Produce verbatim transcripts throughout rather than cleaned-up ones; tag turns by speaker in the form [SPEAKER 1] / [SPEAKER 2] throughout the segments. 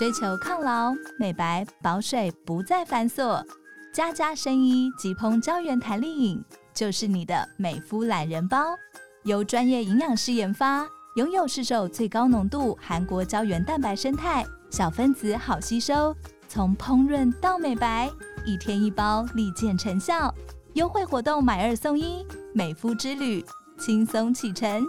[SPEAKER 1] 追求抗老、美白、保水不再繁琐，家家生医即烹胶原弹力饮就是你的美肤懒人包。由专业营养师研发，拥有市售最高浓度韩国胶原蛋白生态，小分子好吸收，从烹饪到美白，一天一包，立见成效。优惠活动买二送一，美肤之旅轻松启程。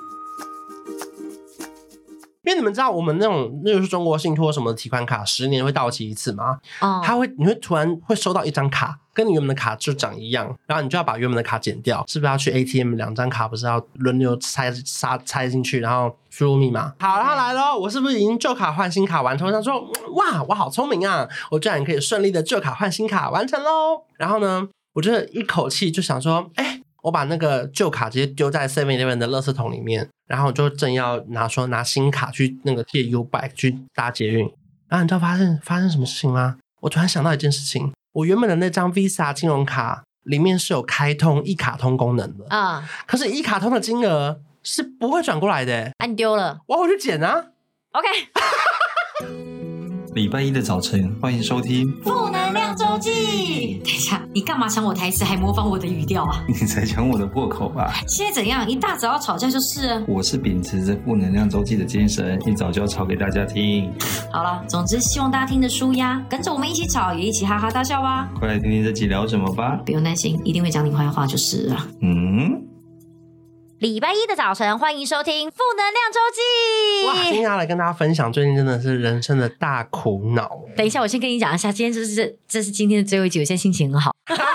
[SPEAKER 2] 因为你们知道我们那种例如说中国信托什么的提款卡十年会到期一次吗？哦，它会你会突然会收到一张卡，跟你原本的卡就长一样，然后你就要把原本的卡剪掉，是不是要去 A T M 两张卡不是要轮流拆插拆进去，然后输入密码？好，然后来咯，我是不是已经旧卡换新卡完成？我想说，哇，我好聪明啊，我居然可以顺利的旧卡换新卡完成咯。然后呢，我就一口气就想说，哎，我把那个旧卡直接丢在 seven eleven 的垃圾桶里面，然后就正要拿说拿新卡去那个借 U-Bike 去搭捷运，然后你知道发生发生什么事情吗？我突然想到一件事情，我原本的那张 Visa 金融卡里面是有开通一卡通功能的啊、嗯，可是一卡通的金额是不会转过来的，
[SPEAKER 3] 啊，你丢了，
[SPEAKER 2] 我要回去捡啊。
[SPEAKER 3] OK。
[SPEAKER 4] 礼拜一的早晨，欢迎收听
[SPEAKER 3] 负能量周记。等一下，你干嘛抢我台词，还模仿我的语调啊？
[SPEAKER 4] 你才抢我的破口吧？
[SPEAKER 3] 现在怎样？一大早要吵架就是了。
[SPEAKER 4] 我是秉持着负能量周记的精神，一早就要吵给大家听。
[SPEAKER 3] 好了，总之希望大家听得舒压，跟着我们一起吵，也一起哈哈大笑吧。
[SPEAKER 4] 快来听听这集聊什么吧。
[SPEAKER 3] 不用担心，一定会讲你坏话就是了。
[SPEAKER 4] 嗯。
[SPEAKER 3] 礼拜一的早晨，欢迎收听负能量周记。
[SPEAKER 2] 哇，今天要来跟大家分享，最近真的是人生的大苦恼。
[SPEAKER 3] 等一下，我先跟你讲一下，今天就是这这是今天的最后一集，我现在心情很好。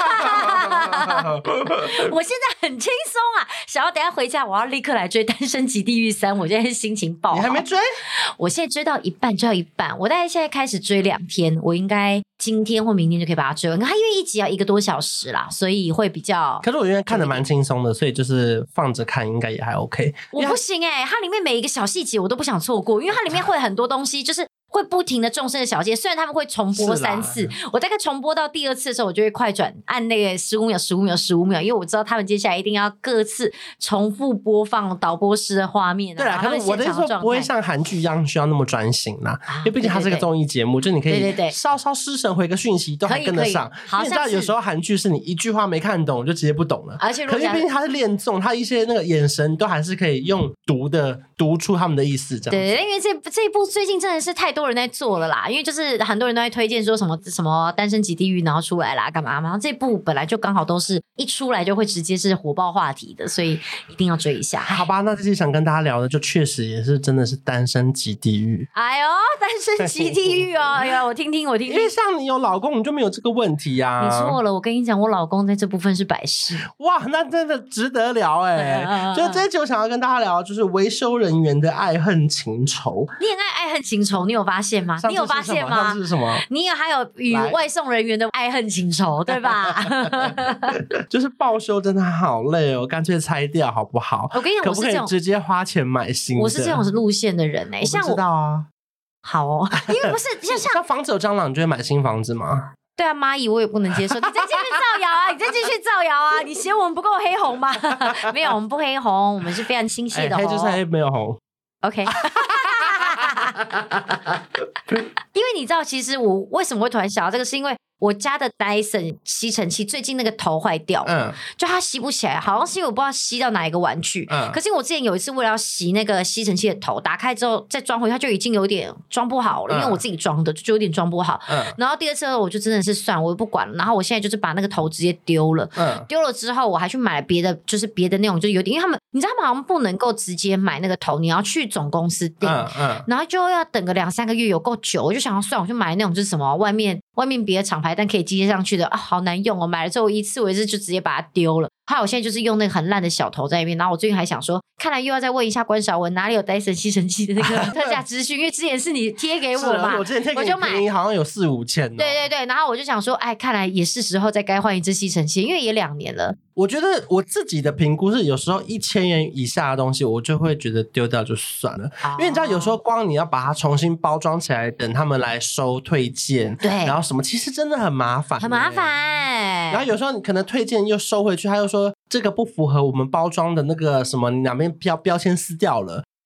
[SPEAKER 3] 我现在很轻松啊，想要等一下回家，我要立刻来追《单身即地狱三》。我现在心情爆好。
[SPEAKER 2] 你还没追？
[SPEAKER 3] 我现在追到一半，追到一半。我大概现在开始追两天，我应该今天或明天就可以把它追完。它因为一集要一个多小时啦，所以会比较……
[SPEAKER 2] 可是我因为看得蛮轻松的，所以就是放着看应该也还 OK。
[SPEAKER 3] 我不行哎、欸，它里面每一个小细节我都不想错过，因为它里面会很多东西，就是。会不停的众生的小节，虽然他们会重播三次，我大概重播到第二次的时候，我就会快转按那个十五秒、十五秒、十五秒，因为我知道他们接下来一定要各自重复播放导播师的画面、啊。
[SPEAKER 2] 对啦，可是我的意思说不会像韩剧一样需要那么专心啦，啊、因为毕竟它是个综艺节目，就你可以稍稍失神回个讯息都还跟得上。因为你知道有时候韩剧是你一句话没看懂就直接不懂了，
[SPEAKER 3] 而且
[SPEAKER 2] 可是毕竟它是练综，它一些那个眼神都还是可以用读的读出他们的意思，这样子。
[SPEAKER 3] 对，因为这这一部最近真的是太多人在做了啦。因为就是很多人都在推荐说什么什么单身即地狱然后出来啦干嘛嘛，然后这部本来就刚好都是一出来就会直接是火爆话题的，所以一定要追一下。
[SPEAKER 2] 好吧，那这期想跟大家聊的就确实也是真的是单身即地狱。
[SPEAKER 3] 哎呦，单身即地狱哦！哎呦，我听听我听听。
[SPEAKER 2] 因为像你有老公你就没有这个问题啊。
[SPEAKER 3] 你错了，我跟你讲，我老公在这部分是百事。
[SPEAKER 2] 哇，那真的值得聊哎、欸！就这一集我想要跟大家聊就是维修人员的爱恨情仇。
[SPEAKER 3] 恋爱爱恨情仇你有发现吗？你有发现吗？
[SPEAKER 2] 上次是什么？
[SPEAKER 3] 你有还有与外送人员的爱恨情仇，对吧？
[SPEAKER 2] 就是报修真的好累哦，干脆拆掉好不好？
[SPEAKER 3] 我跟你讲，
[SPEAKER 2] 可不可以直接花钱买新的？
[SPEAKER 3] 我是这种路线的人哎、欸，像
[SPEAKER 2] 我不知道啊。
[SPEAKER 3] 好哦，因为不是像
[SPEAKER 2] 像房子有蟑螂，你就会买新房子吗？
[SPEAKER 3] 对啊，蚂蚁我也不能接受。你再继续造谣啊！你再继续造谣啊！你嫌我们不够黑红吗？没有，我们不黑红，我们是非常清晰的红。
[SPEAKER 2] 欸、黑就是黑，没有红。
[SPEAKER 3] OK。因为你知道，其实我为什么会突然想到这个，是因为我家的 Dyson 吸尘器最近那个头坏掉了，嗯，就它吸不起来，好像是因为我不知道吸到哪一个玩具，嗯，可是我之前有一次为了要洗那个吸尘器的头，打开之后再装回去，它就已经有点装不好了，嗯，因为我自己装的就有点装不好，嗯，然后第二次我就真的是算我不管了，然后我现在就是把那个头直接丢了，嗯，丢了之后我还去买了别的，就是别的那种，就有点，因为他们你知道他们好像不能够直接买那个头，你要去总公司订，嗯嗯，然后就要等个两三个月，有够久，我就想要算，我就买那种就是什么外面外面别的厂牌但可以接上去的啊，好难用哦！买了之后一次我一次就直接把它丢了。还有我现在就是用那个很烂的小头在那边，然后我最近还想说，看来又要再问一下关韶文哪里有 Dyson 吸尘器的那个特价资讯，因为之前是你贴给我嘛，
[SPEAKER 2] 我之前贴给你，我就买，好像有四五千、哦。
[SPEAKER 3] 对对对，然后我就想说，哎，看来也是时候再该换一支吸尘器，因为也两年了。
[SPEAKER 2] 我觉得我自己的评估是，有时候一千元以下的东西，我就会觉得丢掉就算了，哦、因为你知道，有时候光你要把它重新包装起来，等他们来收退件，
[SPEAKER 3] 对，
[SPEAKER 2] 然后什么，其实真的很麻烦，
[SPEAKER 3] 很麻烦。
[SPEAKER 2] 然后有时候你可能退件又收回去，他又说这个不符合我们包装的那个什么，你哪边标标签撕掉了。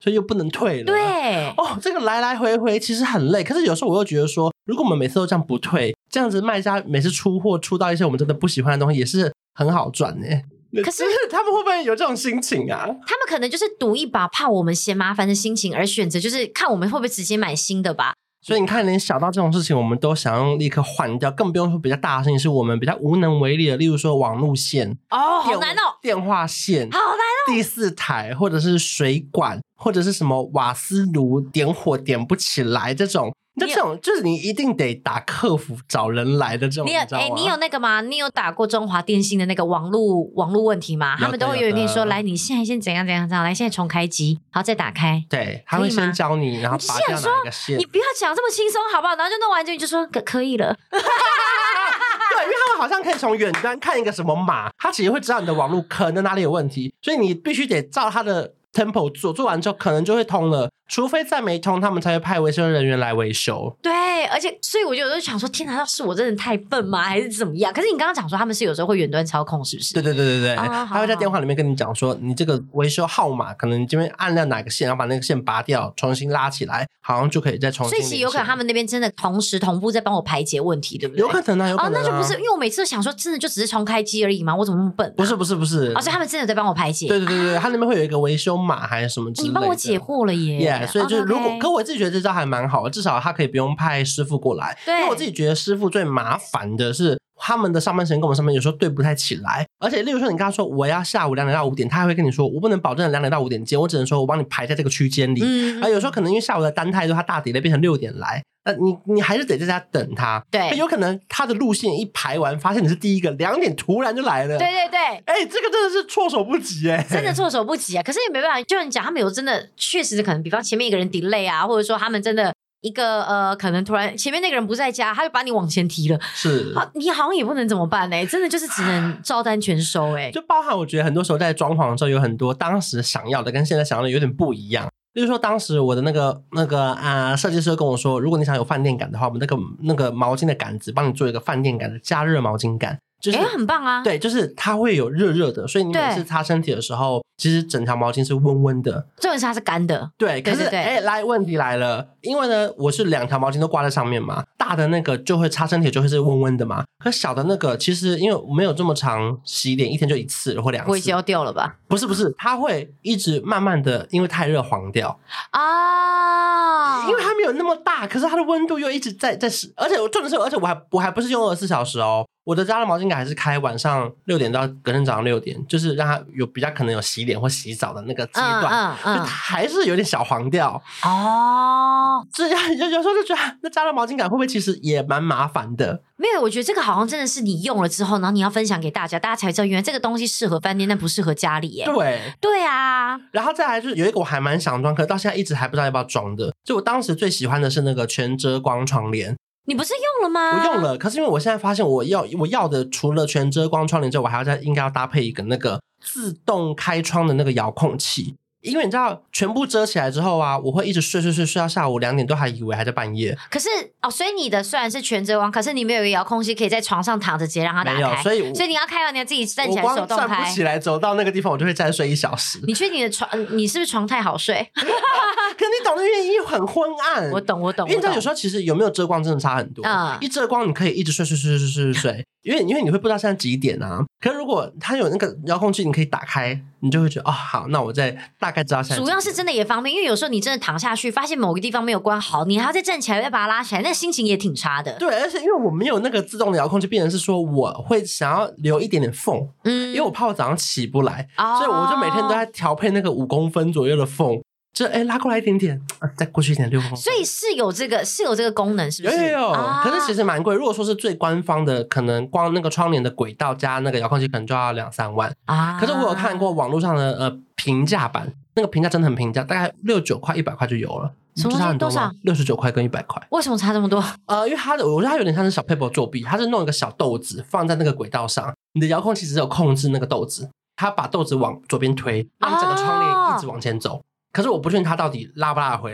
[SPEAKER 2] 所以又不能退了。
[SPEAKER 3] 对，
[SPEAKER 2] 哦，这个来来回回其实很累。可是有时候我又觉得说，如果我们每次都这样不退，这样子卖家每次出货出到一些我们真的不喜欢的东西，也是很好赚呢。
[SPEAKER 3] 可是
[SPEAKER 2] 他们会不会有这种心情啊？他们
[SPEAKER 3] 可能就是赌一把，怕我们嫌麻烦的心情而选择，就是看我们会不会直接买新的吧。
[SPEAKER 2] 所以你看，连小到这种事情，我们都想要立刻换掉，更不用说比较大的事情，是我们比较无能为力的。例如说网路线
[SPEAKER 3] 哦，好难哦，
[SPEAKER 2] 电话线
[SPEAKER 3] 好难哦，
[SPEAKER 2] 第四台或者是水管或者是什么瓦斯炉点火点不起来这种。就这种就是你一定得打客服找人来的这种，
[SPEAKER 3] 你有哎、欸，你有那个吗？你有打过中华电信的那个网路网路问题吗？他们都会有人跟你说，来，你现在先怎样怎样怎样，来，现在重开机，好再打开。
[SPEAKER 2] 对，他会先教你，然后拔掉哪一个线。
[SPEAKER 3] 你不要讲这么轻松好不好？然后就弄完之后你就说可可以了。对，
[SPEAKER 2] 因为他们好像可以从远端看一个什么码，他其实会知道你的网路可能哪里有问题，所以你必须得照他的tempo 做，做完之后可能就会通了，除非再没通，他们才会派维修人员来维修。
[SPEAKER 3] 对，而且所以我就有时候想说，天哪，要是我真的太笨吗？还是怎么样？可是你刚刚讲说他们是有时候会远端操控，是不是？
[SPEAKER 2] 对对对对对，
[SPEAKER 3] 啊、
[SPEAKER 2] 他会在电话里面跟你讲说，你这个维修号码，可能你这边按亮哪个线，然后把那个线拔掉，重新拉起来，好像就可以再重新。
[SPEAKER 3] 所以其实有可能他们那边真的同时同步在帮我排解问题，对不对？
[SPEAKER 2] 有可能啊，有可能、啊。
[SPEAKER 3] 哦，那就不是，因为我每次都想说，真的就只是重开机而已嘛，我怎么那么笨、啊？
[SPEAKER 2] 不是不是不是，
[SPEAKER 3] 而且、哦、他们真的在帮我排解。
[SPEAKER 2] 对对对对，他那边会有一个维修码还是什么之类的。
[SPEAKER 3] 你帮我解惑了耶！
[SPEAKER 2] Yeah, 所以就是如果，
[SPEAKER 3] okay, okay.
[SPEAKER 2] 可我自己觉得这招还蛮好的，至少他可以不用派师傅过来。
[SPEAKER 3] 对，
[SPEAKER 2] 因为我自己觉得师傅最麻烦的是他们的上班时间跟我们上班有时候对不太起来，而且例如说你跟他说我要下午两点到五点，他还会跟你说我不能保证两点到五点见，我只能说我帮你排在这个区间里。嗯，而有时候可能因为下午的单太多，他大底类变成六点来。那你你还是得在家等他，
[SPEAKER 3] 对，
[SPEAKER 2] 有可能他的路线一排完，发现你是第一个，两点突然就来了，对
[SPEAKER 3] 对对，
[SPEAKER 2] 哎、欸，这个真的是措手不及哎、欸，
[SPEAKER 3] 真的措手不及啊！可是也没办法，就你讲他们有真的确实可能，比方前面一个人 delay 啊，或者说他们真的一个呃，可能突然前面那个人不在家，他就把你往前提了，
[SPEAKER 2] 是，
[SPEAKER 3] 好，你好像也不能怎么办呢、欸？真的就是只能照单全收哎、欸，
[SPEAKER 2] 就包含我觉得很多时候在装潢的时候，有很多当时想要的跟现在想要的有点不一样。例如说，当时我的那个那个啊，设计师跟我说，如果你想有饭店感的话，我们那个那个毛巾的杆子帮你做一个饭店感的加热毛巾杆，就是
[SPEAKER 3] 哎、欸，很棒啊。
[SPEAKER 2] 对，就是它会有热热的，所以你每次擦身体的时候，其实整条毛巾是温温的。
[SPEAKER 3] 重点是它是干的。
[SPEAKER 2] 对，可是哎、欸，来问题来了，因为呢，我是两条毛巾都挂在上面嘛，大的那个就会擦身体就会是温温的嘛，可小的那个其实因为没有这么长洗脸，一天就一次或两次，
[SPEAKER 3] 不会焦掉了吧？
[SPEAKER 2] 不是不是，它会一直慢慢的，因为太热黄掉
[SPEAKER 3] 啊，
[SPEAKER 2] 因为它没有那么大，可是它的温度又一直在在，而且我重点是，而且我还我还不是用二十四小时哦。我的加热毛巾杆还是开晚上六点到隔天早上六点，就是让它有比较可能有洗脸或洗澡的那个阶段，嗯嗯嗯、就还是有点小黄掉哦。这样有有时候就觉得那加热毛巾杆会不会其实也蛮麻烦的？
[SPEAKER 3] 没有，我觉得这个好像真的是你用了之后，然后你要分享给大家，大家才知道原来这个东西适合饭店，但不适合家里耶。
[SPEAKER 2] 对
[SPEAKER 3] 对啊，
[SPEAKER 2] 然后再来就是有一个我还蛮想装，可是到现在一直还不知道要不要装的。就我当时最喜欢的是那个全遮光窗帘。
[SPEAKER 3] 你不是用了吗？
[SPEAKER 2] 我用了，可是因为我现在发现我要我要的除了全遮光窗帘之外，我还要再应该要搭配一个那个自动开窗的那个遥控器。因为你知道全部遮起来之后啊，我会一直睡睡睡睡到下午两点，都还以为还在半夜。
[SPEAKER 3] 可是哦，所以你的虽然是全遮光，可是你没有一个遥控器可以在床上躺着直接让它打开。
[SPEAKER 2] 没有，所以
[SPEAKER 3] 所以你要开完你要自己站起来手动开。
[SPEAKER 2] 我光站不起来走到那个地方，我就会再睡一小时。
[SPEAKER 3] 你确定你的床，你是不是床太好睡？
[SPEAKER 2] 可你懂的原因很昏暗。
[SPEAKER 3] 我懂我懂。
[SPEAKER 2] 因为你知道有时候其实有没有遮光真的差很多。嗯，一遮光你可以一直睡睡睡睡睡睡睡。因为因为你会不知道现在几点啊，可是如果它有那个遥控器，你可以打开，你就会觉得哦，好，那我再大概知道现在。
[SPEAKER 3] 主要是真的也方便，因为有时候你真的躺下去，发现某个地方没有关好，你还要再站起来再把它拉起来，那心情也挺差的。
[SPEAKER 2] 对，而且因为我没有那个自动的遥控器，变成是说我会想要留一点点缝，嗯，因为我怕我早上起不来，哦、所以我就每天都在调配那个五公分左右的缝。就哎拉过来一点点，啊、再过去一点六公分，
[SPEAKER 3] 所以是有这个是有这个功能，是不是？
[SPEAKER 2] 有有有，
[SPEAKER 3] 啊、
[SPEAKER 2] 可是其实蛮贵。如果说是最官方的，可能光那个窗帘的轨道加那个遥控器，可能就要两三万啊。可是我有看过网络上的呃平价版，那个评价真的很平价，大概六十九块、一百块就有了。
[SPEAKER 3] 什么差多少？
[SPEAKER 2] 六十九块跟一百块，
[SPEAKER 3] 为什么差这么多？
[SPEAKER 2] 呃，因为它的，我觉得它有点像是小 paper 作弊，它是弄一个小豆子放在那个轨道上，你的遥控器只有控制那个豆子，它把豆子往左边推，让整个窗帘一直往前走。啊可是我不确定它到底拉不拉得回来，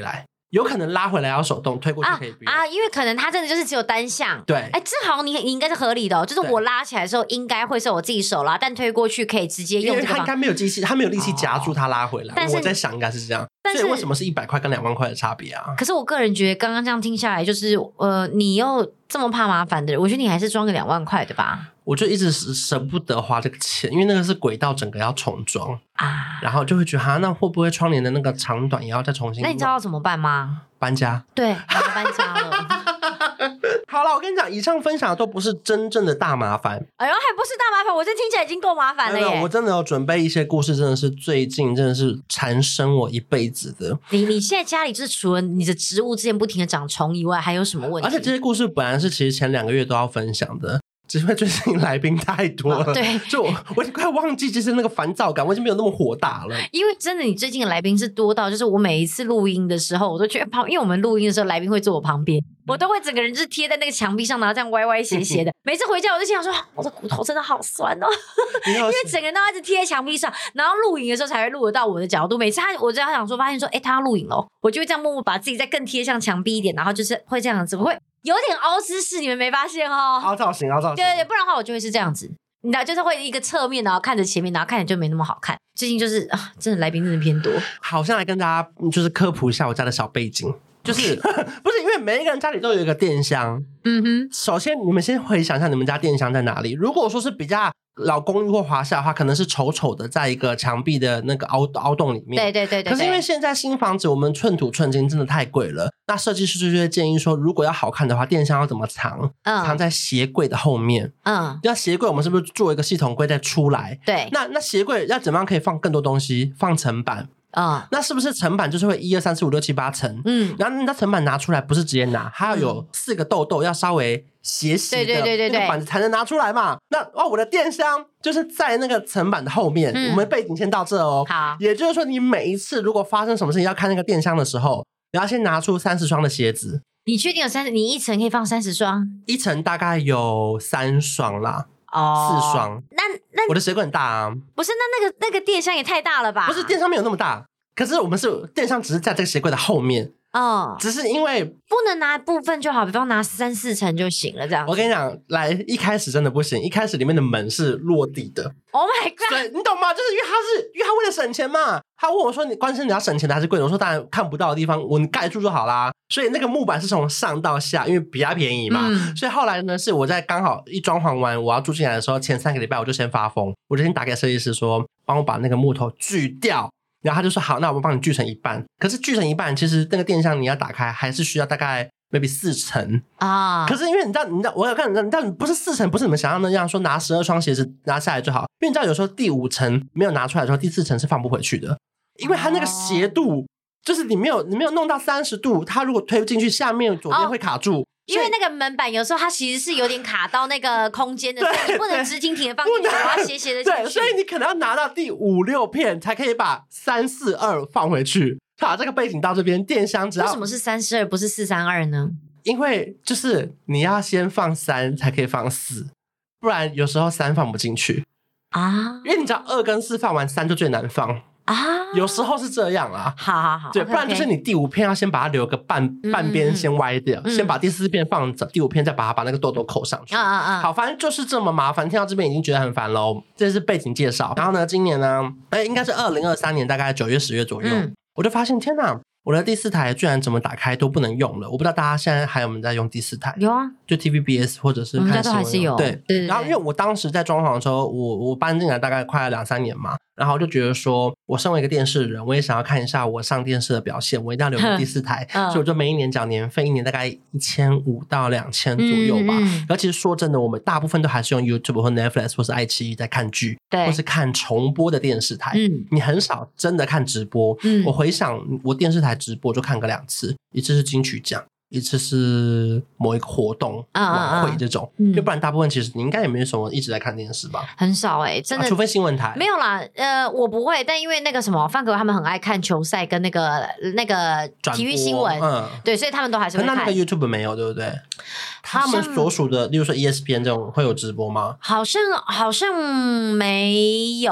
[SPEAKER 2] 有可能拉回来要手动，推过去可以不用
[SPEAKER 3] 啊, 啊，因为可能它真的就是只有单向。
[SPEAKER 2] 对，
[SPEAKER 3] 哎，这好像你你应该是合理的哦，就是我拉起来的时候应该会是我自己手拉，但推过去可以直接用这个方。
[SPEAKER 2] 因为它应该没有机器，它没有力气夹住它拉回来。
[SPEAKER 3] 但是
[SPEAKER 2] 我在想应该是这样，
[SPEAKER 3] 但是
[SPEAKER 2] 所以为什么是一百块跟两万块的差别啊？
[SPEAKER 3] 可是我个人觉得刚刚这样听下来，就是呃，你又这么怕麻烦的人，我觉得你还是装个两万块的吧。
[SPEAKER 2] 我就一直舍不得花这个钱，因为那个是轨道整个要重装啊，然后就会觉得哈，那会不会窗帘的那个长短也要再重新？
[SPEAKER 3] 那你知道要怎么办吗？
[SPEAKER 2] 搬家。
[SPEAKER 3] 对，要搬家了。
[SPEAKER 2] 好了，我跟你讲，以上分享的都不是真正的大麻烦。
[SPEAKER 3] 哎呦，还不是大麻烦，我这听起来已经够麻烦了耶。
[SPEAKER 2] 没有，我真的有准备一些故事，真的是最近真的是缠身我一辈子的。
[SPEAKER 3] 你你现在家里就是除了你的植物之前不停的长虫以外，还有什么问题？
[SPEAKER 2] 而且这些故事本来是其实前两个月都要分享的。只因为最近来宾太多了，
[SPEAKER 3] 哦、对，
[SPEAKER 2] 就我我已经快忘记就是那个烦躁感，我已经没有那么火大了。
[SPEAKER 3] 因为真的，你最近的来宾是多到，就是我每一次录音的时候，我都觉得旁，因为我们录音的时候，来宾会坐我旁边，我都会整个人就是贴在那个墙壁上，然后这样歪歪斜斜的。每次回家我就心想说，我的骨头真的好酸哦，因为整个人都一直贴在墙壁上，然后录影的时候才会录得到我的角度。每次他，我就要想说，发现说，哎，他要录影了，我就会这样默默把自己再更贴向墙壁一点，然后就是会这样子，会。有点凹姿势，你们没发现哦？
[SPEAKER 2] 凹造型，凹造型。
[SPEAKER 3] 对对对，不然的话我就会是这样子，你知道，就是会一个侧面，然后看着前面，然后看起来就没那么好看。最近就是啊，真的来宾真的偏多。
[SPEAKER 2] 好，现在来跟大家就是科普一下我家的小背景，就是不是因为每一个人家里都有一个电箱。嗯哼，首先你们先回想一下你们家电箱在哪里。如果说是比较老公寓或华夏的话，可能是丑丑的在一个墙壁的那个凹凹洞里面。
[SPEAKER 3] 对对对 对, 对。
[SPEAKER 2] 可是因为现在新房子我们寸土寸金真的太贵了，那设计师就会建议说，如果要好看的话，电箱要怎么藏？嗯，藏在鞋柜的后面。嗯，那鞋柜我们是不是做一个系统柜再出来？
[SPEAKER 3] 对。
[SPEAKER 2] 那那鞋柜要怎么样可以放更多东西？放层板。啊、嗯，那是不是层板就是会一二三四五六七八层？嗯，然后你的层板拿出来不是直接拿，它要有四个豆豆，要稍微斜斜的，对对对对对，那个板子才能拿出来嘛。那哦，我的电箱就是在那个层板的后面。嗯、我们背景先到这哦。
[SPEAKER 3] 好，
[SPEAKER 2] 也就是说，你每一次如果发生什么事情要看那个电箱的时候，你要先拿出三十双的鞋子。
[SPEAKER 3] 你确定有三十？你一层可以放三十双？
[SPEAKER 2] 一层大概有三双啦。
[SPEAKER 3] 哦，
[SPEAKER 2] 四双。
[SPEAKER 3] 那那
[SPEAKER 2] 我的鞋柜很大啊。
[SPEAKER 3] 不是，那那个那个电箱也太大了吧？
[SPEAKER 2] 不是，电箱没有那么大。可是我们是电箱，只是在这个鞋柜的后面。哦，只是因为
[SPEAKER 3] 不能拿部分就好，比方拿三四层就行了，这样。
[SPEAKER 2] 我跟你讲，来一开始真的不行，一开始里面的门是落地的。
[SPEAKER 3] Oh my god！
[SPEAKER 2] 对，你懂吗？就是因为他是，因为他为了省钱嘛。他问我说：“你关键你要省钱的还是贵的？”我说：“当然看不到的地方，我盖住就好啦。”所以那个木板是从上到下，因为比较便宜嘛。嗯、所以后来呢，是我在刚好一装潢完，我要住进来的时候，前三个礼拜我就先发疯，我就先打给设计师说，帮我把那个木头锯掉。然后他就说好，那我们帮你锯成一半。可是锯成一半，其实那个电箱你要打开，还是需要大概 maybe 四层啊。可是因为你知道，你知道，我有看，你知道不是四层，不是你们想象那样说拿十二双鞋子拿下来就好。因为你知道有时候第五层没有拿出来的时候，第四层是放不回去的，因为它那个斜度就是你没有你没有弄到三十度，它如果推进去，下面左边会卡住。
[SPEAKER 3] 因为那个门板有时候它其实是有点卡到那个空间的，所以你不能直挺挺的放进去，我要斜斜的进去。
[SPEAKER 2] 对，所以你可能要拿到第五六片才可以把三四二放回去。好，这个背景到这边，电箱只要
[SPEAKER 3] 为什么是三四二不是四三二呢？
[SPEAKER 2] 因为就是你要先放三才可以放四，不然有时候三放不进去啊。因为你知道二跟四放完三就最难放。啊，有时候是这样啊，
[SPEAKER 3] 好好好，
[SPEAKER 2] 对，不然就是你第五片要先把它留个半、嗯、半边先歪掉，嗯、先把第四片放着，第五片再把它把那个痘痘扣上去。啊啊啊！好，反正就是这么麻烦，听到这边已经觉得很烦喽。这是背景介绍。然后呢，今年呢，哎，应该是二零二三年大概九月十月左右，嗯、我就发现天哪！我的第四台居然怎么打开都不能用了，我不知道大家现在还有没有在用第四台？
[SPEAKER 3] 有啊，
[SPEAKER 2] 就 T V B S 或者是看新闻，
[SPEAKER 3] 我们家都还是有。
[SPEAKER 2] 对，
[SPEAKER 3] 对对对。
[SPEAKER 2] 然后因为我当时在装潢的时候，我我搬进来大概快要两三年嘛，然后我就觉得说，我身为一个电视人，我也想要看一下我上电视的表现，我一定要留个第四台，所以我就每一年缴年费，一年大概一千五到两千左右吧。嗯嗯。而其实说真的，我们大部分都还是用 YouTube 或 Netflix 或是爱奇艺在看剧，
[SPEAKER 3] 对，
[SPEAKER 2] 或是看重播的电视台。嗯，你很少真的看直播。嗯，我回想我电视台直播就看个两次，一次是金曲奖，一次是某一个活动晚会这种，要、嗯、不然大部分其实你应该也没有什么一直在看电视吧？
[SPEAKER 3] 很少哎、欸，真的、啊，
[SPEAKER 2] 除非新闻台。
[SPEAKER 3] 没有啦，呃，我不会，但因为那个什么范可他们很爱看球赛跟那个那个体育新闻，嗯，对，所以他们都还是会看。
[SPEAKER 2] 可那那个 YouTube 没有，对不对？他们所属的，例如说 E S P N 这种会有直播吗？
[SPEAKER 3] 好像好像没有。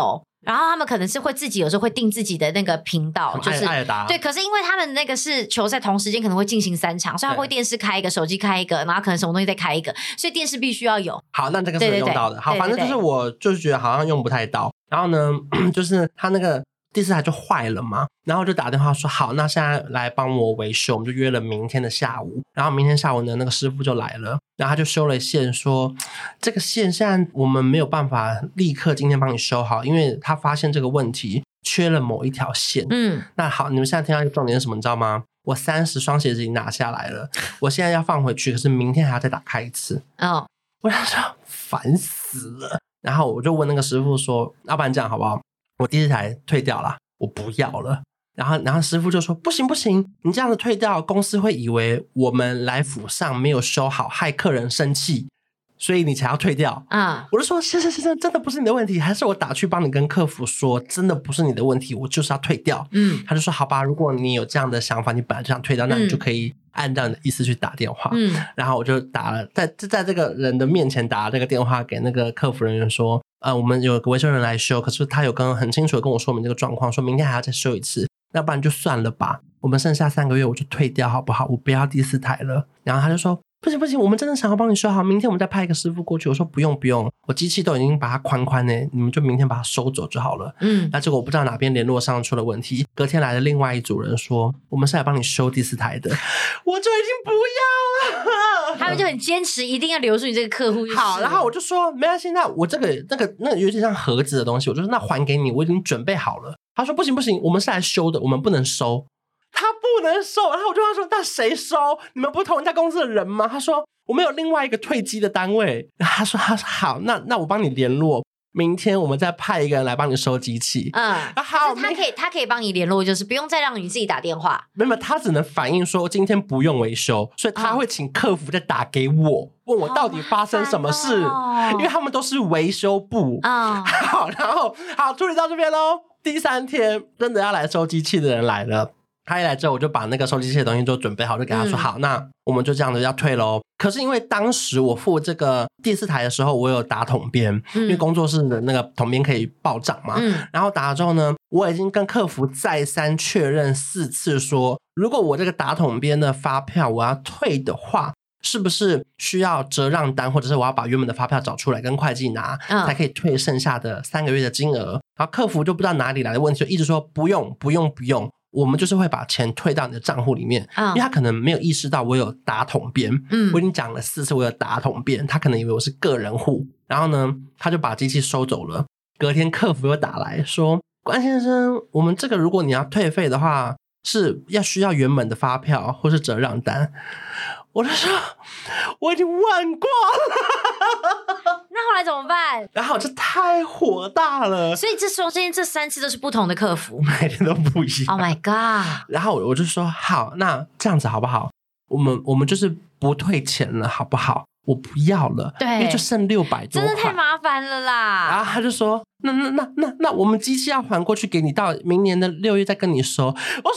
[SPEAKER 3] 然后他们可能是会自己有时候会定自己的那个频道，就是
[SPEAKER 2] 艾尔达
[SPEAKER 3] 对，可是因为他们那个是球赛同时间可能会进行三场，所以他会电视开一个，手机开一个，然后可能什么东西再开一个，所以电视必须要有。
[SPEAKER 2] 好，那这个是有用到的。
[SPEAKER 3] 对对对，
[SPEAKER 2] 好，反正就是我就是觉得好像用不太到。然后呢，就是他那个第四台就坏了嘛，然后就打电话说好，那现在来帮我维修，我们就约了明天的下午。然后明天下午呢，那个师傅就来了，然后他就修了线，说这个线现在我们没有办法立刻今天帮你修好，因为他发现这个问题缺了某一条线。嗯，那好，你们现在听到一个重点是什么，你知道吗？我三十双鞋子已经拿下来了，我现在要放回去，可是明天还要再打开一次。哦，我想说烦死了。然后我就问那个师傅说，要不然这样好不好？我第四台退掉了，我不要了。然后然后师傅就说不行不行，你这样子退掉，公司会以为我们来府上没有修好，害客人生气，所以你才要退掉。嗯，我就说先生先生，真的不是你的问题，还是我打去帮你跟客服说，真的不是你的问题，我就是要退掉。嗯，他就说好吧，如果你有这样的想法，你本来就想退掉，那你就可以按照你的意思去打电话。嗯，然后我就打了，在在这个人的面前打了这个电话给那个客服人员说，呃，我们有个维修人来修，可是他有跟很清楚的跟我说明这个状况，说明天还要再修一次，要不然就算了吧，我们剩下三个月我就退掉好不好？我不要第四台了。然后他就说不行不行，我们真的想要帮你修好，明天我们再派一个师傅过去。我说不用不用，我机器都已经把它宽宽呢，你们就明天把它收走就好了。嗯，那结果我不知道哪边联络上出了问题，隔天来的另外一组人说我们是来帮你修第四台的，我就已经不要了。
[SPEAKER 3] 他们就很坚持一定要留住你这个客户。
[SPEAKER 2] 好，然后我就说没关系，那我这个那个那个有点像盒子的东西，我就说那还给你，我已经准备好了。他说不行不行，我们是来修的，我们不能收。他不能收，然后我就跟他说那谁收？你们不是同一家公司的人吗？他说我们有另外一个退机的单位。然后他说他说好，那那我帮你联络，明天我们再派一个人来帮你收机器。嗯，
[SPEAKER 3] 好，他可以他可以帮你联络，就是不用再让你自己打电话。
[SPEAKER 2] 没有，他只能反映说今天不用维修，所以他会请客服再打给我，问我到底发生什么事，哦、因为他们都是维修部。嗯，好，然后好处理到这边咯。第三天真的要来收机器的人来了。他一来之后，我就把那个收机器的东西都准备好，就给他说、嗯、好，那我们就这样子要退咯。可是因为当时我付这个第四台的时候，我有打统编、嗯、因为工作室的那个统编可以报账嘛、嗯、然后打了之后呢，我已经跟客服再三确认四次说，如果我这个打统编的发票我要退的话，是不是需要折让单，或者是我要把原本的发票找出来跟会计拿、嗯、才可以退剩下的三个月的金额。然后客服就不知道哪里来的问题，就一直说不用不用不用，我们就是会把钱退到你的账户里面、嗯、因为他可能没有意识到我有打统编、嗯、我已经讲了四次我有打统编，他可能以为我是个人户，然后呢他就把机器收走了。隔天客服又打来说，关先生，我们这个如果你要退费的话，是要需要原本的发票或是折让单。我就说我已经问过了
[SPEAKER 3] 那后来怎么办？
[SPEAKER 2] 然后这太火大了，
[SPEAKER 3] 所以这中间这三次都是不同的客服，
[SPEAKER 2] 每天都不一样。
[SPEAKER 3] Oh my god。
[SPEAKER 2] 然后我就说好，那这样子好不好，我们我们就是不退钱了好不好，我不要了，对，因为就剩六百多块，
[SPEAKER 3] 真的太麻烦了啦。
[SPEAKER 2] 然后他就说那那那那那我们机器要还过去给你，到明年的六月再跟你收。我说我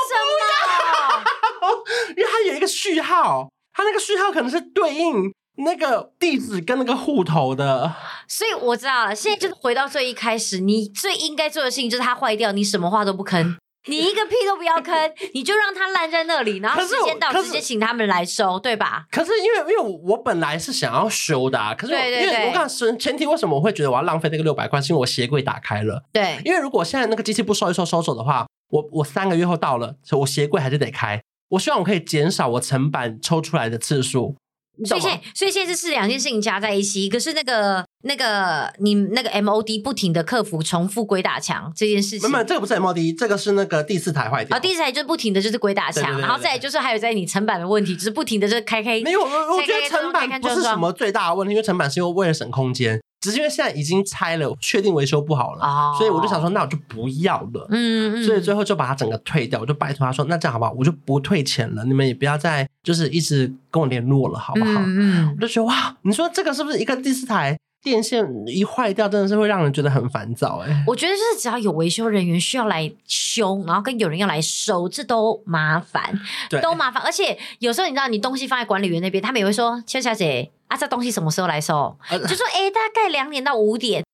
[SPEAKER 2] 不要因为他有一个序号，他那个序号可能是对应那个地址跟那个户头的。
[SPEAKER 3] 所以我知道了，现在就是回到最一开始，你最应该做的事情就是它坏掉，你什么话都不吭，你一个屁都不要吭，你就让它烂在那里，然后时间到直接请他们来收，对吧？
[SPEAKER 2] 可是因为因为我本来是想要修的啊，可是我对对对，因为我刚才前提为什么我会觉得我要浪费那个六百块，是因为我鞋柜打开了。对，因为如果现在那个机器不收一收收走的话，我我三个月后到了，所以我鞋柜还是得开。我希望我可以减少我层板抽出来的次数。
[SPEAKER 3] 所以现在所以现在是两件事情加在一起，一个是那个那个你那个 M O D 不停的克服重复鬼打墙这件事情。
[SPEAKER 2] 没有，这个不是 M O D， 这个是那个第四台坏掉。
[SPEAKER 3] 啊、哦，第四台就是不停的就是鬼打墙，然后再来就是还有在你层板的问题，就是不停的就是开开。
[SPEAKER 2] 没有，我觉得层板不是什么最大的问题，因为层板是因为为了省空间。只是因为现在已经拆了，确定维修不好了、哦、所以我就想说那我就不要了。嗯嗯，所以最后就把它整个退掉，我就拜托他说那这样好不好，我就不退钱了，你们也不要再就是一直跟我联络了好不好。嗯嗯，我就觉得哇，你说这个是不是一个第四台电线一坏掉真的是会让人觉得很烦躁。欸，
[SPEAKER 3] 我觉得就是只要有维修人员需要来修，然后跟有人要来收，这都麻烦，都麻烦。而且有时候你知道你东西放在管理员那边，他们也会说邱小姐啊，这东西什么时候来收？呃、就说哎、欸，大概两点到五点。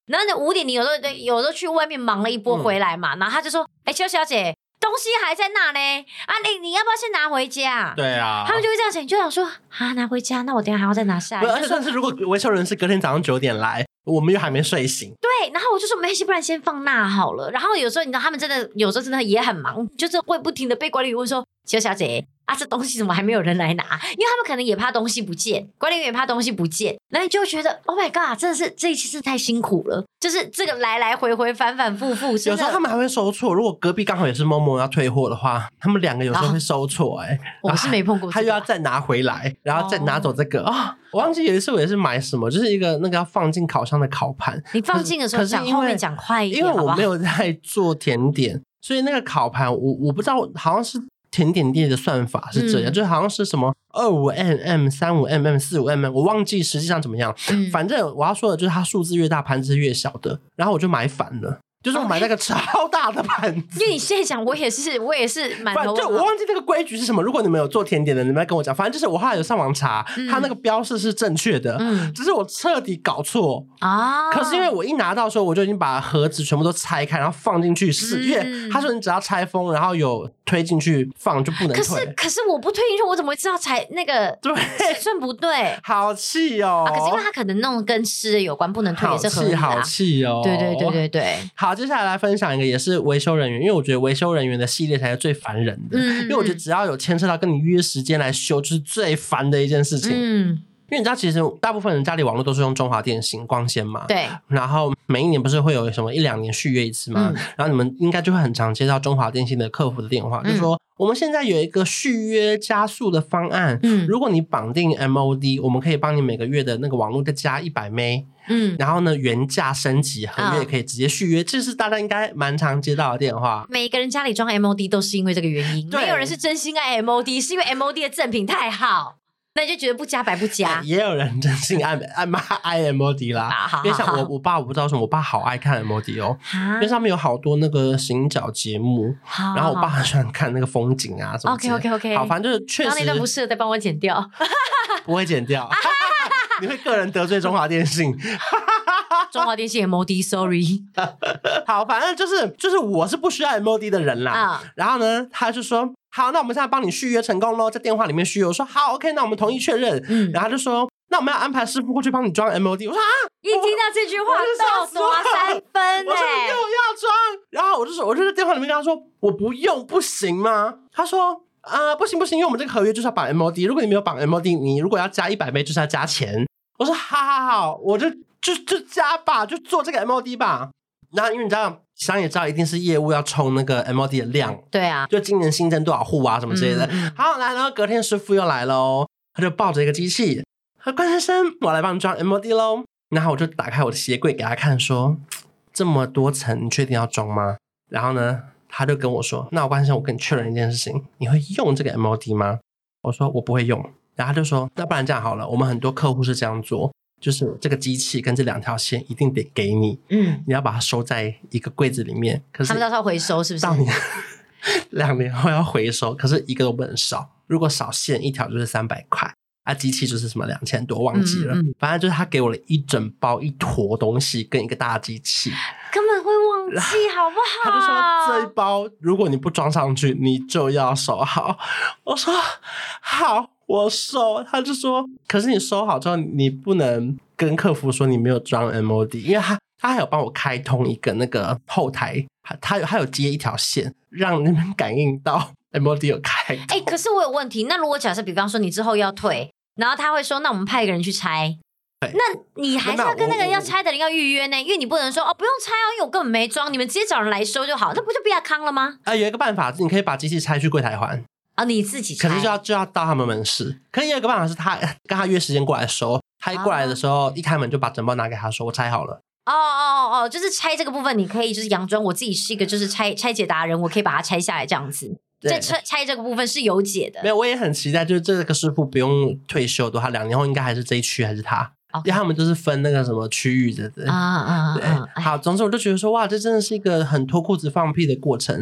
[SPEAKER 3] 然后你五点你有时候有时候去外面忙了一波回来嘛，嗯、然后他就说：“哎、欸，邱小姐，东西还在那呢，啊，你你要不要先拿回家？”
[SPEAKER 2] 对啊，
[SPEAKER 3] 他们就会这样想，你就想说啊，拿回家，那我等一下还要再拿下来。
[SPEAKER 2] 而且但是如果维修人是隔天早上九点来，我们又还没睡醒。
[SPEAKER 3] 对，然后我就说没关系，不然先放那好了。然后有时候你知道他们真的有时候真的也很忙，就是会不停的被管理员问说：“邱小姐啊，这东西怎么还没有人来拿？”因为他们可能也怕东西不见，管理员也怕东西不见，然后你就会觉得 Oh my god， 真的是这一期是太辛苦了，就是这个来来回回反反复复。有
[SPEAKER 2] 时候他们还会收错，如果隔壁刚好也是某某要退货的话，他们两个有时候会收错。哎、欸，
[SPEAKER 3] 我是没碰过、這個，
[SPEAKER 2] 他又要再拿回来，然后再拿走这个啊、哦。我忘记有一次我也是买什么，就是一个那个要放进烤箱的烤盘。
[SPEAKER 3] 你放进的时候讲后面讲快一点，
[SPEAKER 2] 因为我没有在做甜点，所以那个烤盘我我不知道，好像是甜点店的算法是这样，嗯、就好像是什么二五 mm、三五 mm、四五 mm， 我忘记实际上怎么样。嗯、反正我要说的就是它数字越大，盘子是越小的，然后我就买反了。就是我买那个超大的盘子，
[SPEAKER 3] 因为你现在讲，我也是，我也是满头。
[SPEAKER 2] 对，我忘记那个规矩是什么。如果你们有做甜点的，你们来跟我讲。反正就是我后来有上网查，嗯、它那个标示是正确的，嗯、只是我彻底搞错啊。可是因为我一拿到的时候，我就已经把盒子全部都拆开，然后放进去试。嗯、因为他说你只要拆封，然后有推进去放就不能退。
[SPEAKER 3] 可是可是我不推进去，我怎么会知道才那个对尺寸不对？
[SPEAKER 2] 好气哦、
[SPEAKER 3] 啊！可是因为他可能弄跟吃的有关，不能退也是合理的、啊。
[SPEAKER 2] 好气哦！
[SPEAKER 3] 对对对对对。
[SPEAKER 2] 好，接下来来分享一个也是维修人员，因为我觉得维修人员的系列才是最烦人的，嗯、因为我觉得只要有牵涉到跟你约时间来修，就是最烦的一件事情。嗯。因为你知道，其实大部分人家里网络都是用中华电信光纤嘛，
[SPEAKER 3] 对。
[SPEAKER 2] 然后每一年不是会有什么一两年续约一次嘛，嗯、然后你们应该就会很常接到中华电信的客服的电话，嗯、就说我们现在有一个续约加速的方案，嗯，如果你绑定 M O D， 我们可以帮你每个月的那个网络再加一百 meg，嗯，然后呢原价升级，合约可以直接续约，这是大家应该蛮常接到的电话。
[SPEAKER 3] 每个人家里装 M O D 都是因为这个原因，没有人是真心爱 M O D， 是因为 M O D 的赠品太好。那你就觉得不加白不加，
[SPEAKER 2] 也有人真心爱爱骂爱 M O D 啦。啊、因为像我我爸，我不知道为什么，我爸好爱看 M O D 哦，因为上面有好多那个行脚节目，然后我爸很喜欢看那个风景啊什么之类的。OK OK OK，
[SPEAKER 3] 好，
[SPEAKER 2] 反正就是确实。
[SPEAKER 3] 刚那段不适合再帮我剪掉，
[SPEAKER 2] 不会剪掉，你会个人得罪中华电信。
[SPEAKER 3] 中华电信 M O D，sorry。
[SPEAKER 2] 好，反正就是就是我是不需要 M O D 的人啦。啊、然后呢，他就说。好，那我们现在帮你续约成功咯，在电话里面续约。我说好 OK， 那我们同意确认。嗯，然后他就说那我们要安排师傅过去帮你装 M O D。 我说啊，
[SPEAKER 3] 一听到这句话倒刷三分欸，
[SPEAKER 2] 我说又要装，然后我就说我就在电话里面跟他说我不用不行吗？他说呃不行不行，因为我们这个合约就是要绑 M O D， 如果你没有绑 M O D， 你如果要加一百倍就是要加钱。我说好好好，我就就就加吧，就做这个 M O D 吧。然后因为你知道商业知道一定是业务要冲那个 M O D 的量，
[SPEAKER 3] 对啊，
[SPEAKER 2] 就今年新增多少户啊什么之类的。嗯嗯、好，来，然后隔天师傅又来咯，他就抱着一个机器，他说关先生，我来帮你装 M O D 咯。然后我就打开我的鞋柜给他看说，这么多层你确定要装吗？然后呢他就跟我说，那我关先生，我跟你确认一件事情，你会用这个 M O D 吗？我说我不会用。然后他就说那不然这样好了，我们很多客户是这样做，就是这个机器跟这两条线一定得给你，嗯，你要把它收在一个柜子里面。可是
[SPEAKER 3] 他们到时候回收是不是？
[SPEAKER 2] 到年两年后要回收，可是一个都不能少。如果少线一条就是三百块，啊，机器就是什么两千多，忘记了。嗯嗯反正就是他给我了一整包一坨东西跟一个大机器，
[SPEAKER 3] 根本会忘记好不好？
[SPEAKER 2] 他就说这一包如果你不装上去，你就要收好。我说好。我收，他就说可是你收好之后你不能跟客服说你没有装 M O D， 因为他他还有帮我开通一个那个后台，他有他有接一条线让你们感应到 M O D 有开通。
[SPEAKER 3] 欸，可是我有问题，那如果假设比方说你之后要退，然后他会说那我们派一个人去拆，那你还是要跟那个要拆的人要预约呢，因为你不能说哦不用拆哦，因为我根本没装，你们直接找人来收就好，那不就比较康了吗？
[SPEAKER 2] 啊，有一个办法你可以把机器拆去柜台还
[SPEAKER 3] 啊、哦，你自己拆，
[SPEAKER 2] 可是就要就要到他们门市。可以有一个办法是他跟他约时间过来收，他一过来的时候、哦、一开门就把整包拿给他说我拆好了。
[SPEAKER 3] 哦哦哦，就是拆这个部分你可以就是佯装我自己是一个就是拆拆解达人，我可以把它拆下来这样子。在拆拆这个部分是有解的。
[SPEAKER 2] 没有，我也很期待，就是这个师傅不用退休的话，两年后应该还是这一区还是他。Okay. 因为他们都是分那个什么区域的，对啊啊啊！对，好，总之我就觉得说，哇，这真的是一个很脱裤子放屁的过程。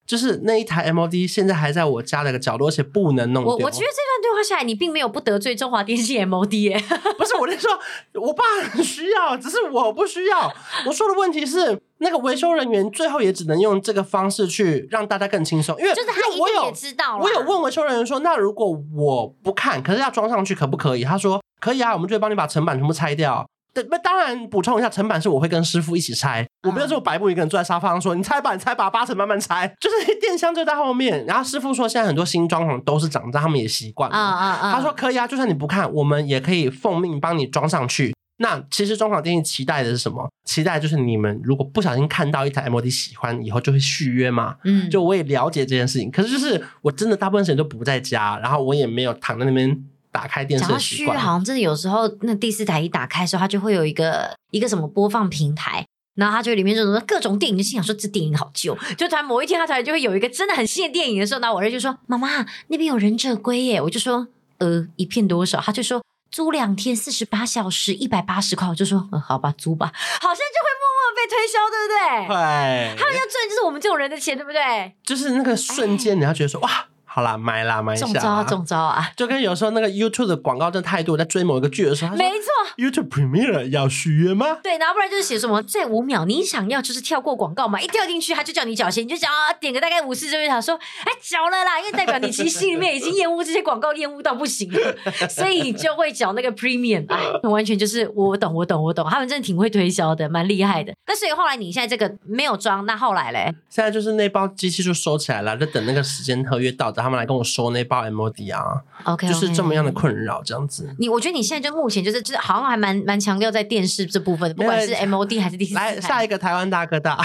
[SPEAKER 2] 就是那一台 M O D 现在还在我家的一个角落，而且不能弄掉。
[SPEAKER 3] 我我觉得这段对话下来，你并没有不得罪中华电信 M O D 耶。
[SPEAKER 2] 不是，我在说，我爸很需要，只是我不需要。我说的问题是，那个维修人员最后也只能用这个方式去让大家更轻松，因为
[SPEAKER 3] 就是他一定也知道。
[SPEAKER 2] 我有问维修人员说，那如果我不看，可是要装上去，可不可以？他说可以啊，我们就会帮你把层板全部拆掉。当然补充一下，层板是我会跟师傅一起拆，我没有这么白目一个人坐在沙发上说你拆吧你拆吧，八层慢慢拆，就是电箱就在后面。然后师傅说现在很多新装潢都是长这样，他们也习惯了。嗯嗯嗯他说可以啊，就算你不看，我们也可以奉命帮你装上去。那其实中华电信期待的是什么？期待就是你们如果不小心看到一台 M O D 喜欢，以后就会续约嘛。嗯，就我也了解这件事情，可是就是我真的大部分时间都不在家，然后我也没有躺在那边打开电视的习惯。
[SPEAKER 3] 讲到续好像真的有时候那第四台一打开的时候，它就会有一个一个什么播放平台，然后它就里面就什么各种电影，就心想说这电影好旧。就突然某一天它突然就会有一个真的很新的电影的时候，然后我儿子就说妈妈那边有忍者龟耶，我就说呃一片多少，他就说租两天四十八小时一百八十块，我就说嗯好吧租吧，好像就会默默被推销，对不对？
[SPEAKER 2] 对，
[SPEAKER 3] 他们要赚就是我们这种人的钱，对不对？
[SPEAKER 2] 就是那个瞬间你要觉得说哇好啦买啦买一下啦，
[SPEAKER 3] 中招啊中招啊，
[SPEAKER 2] 就跟有时候那个 YouTube 的广告真的太多，在追某一个剧的时候，
[SPEAKER 3] 没错
[SPEAKER 2] YouTube Premiere 要续约吗？
[SPEAKER 3] 对，然后不然就是写什么在五秒你想要就是跳过广告嘛，一跳进去他就叫你缴钱，你就想要点个大概五次就会想说哎缴了啦，因为代表你其实心里面已经厌恶这些广告厌恶到不行了，所以你就会缴那个 Premium。 哎，完全就是我懂我懂我懂，他们真的挺会推销的，蛮厉害的。那所以后来你现在这个没有装，那后来嘞？
[SPEAKER 2] 现在就是那包机器就收起来了，就等那个时间合约到他们来跟我收那包 M O D 啊。
[SPEAKER 3] OK，
[SPEAKER 2] 就是这么样的困扰这样子。
[SPEAKER 3] 你我觉得你现在就目前就是就是好像还蛮蛮强调在电视这部分的，不管是 M O D 还是第四台。
[SPEAKER 2] 来下一个台湾大哥大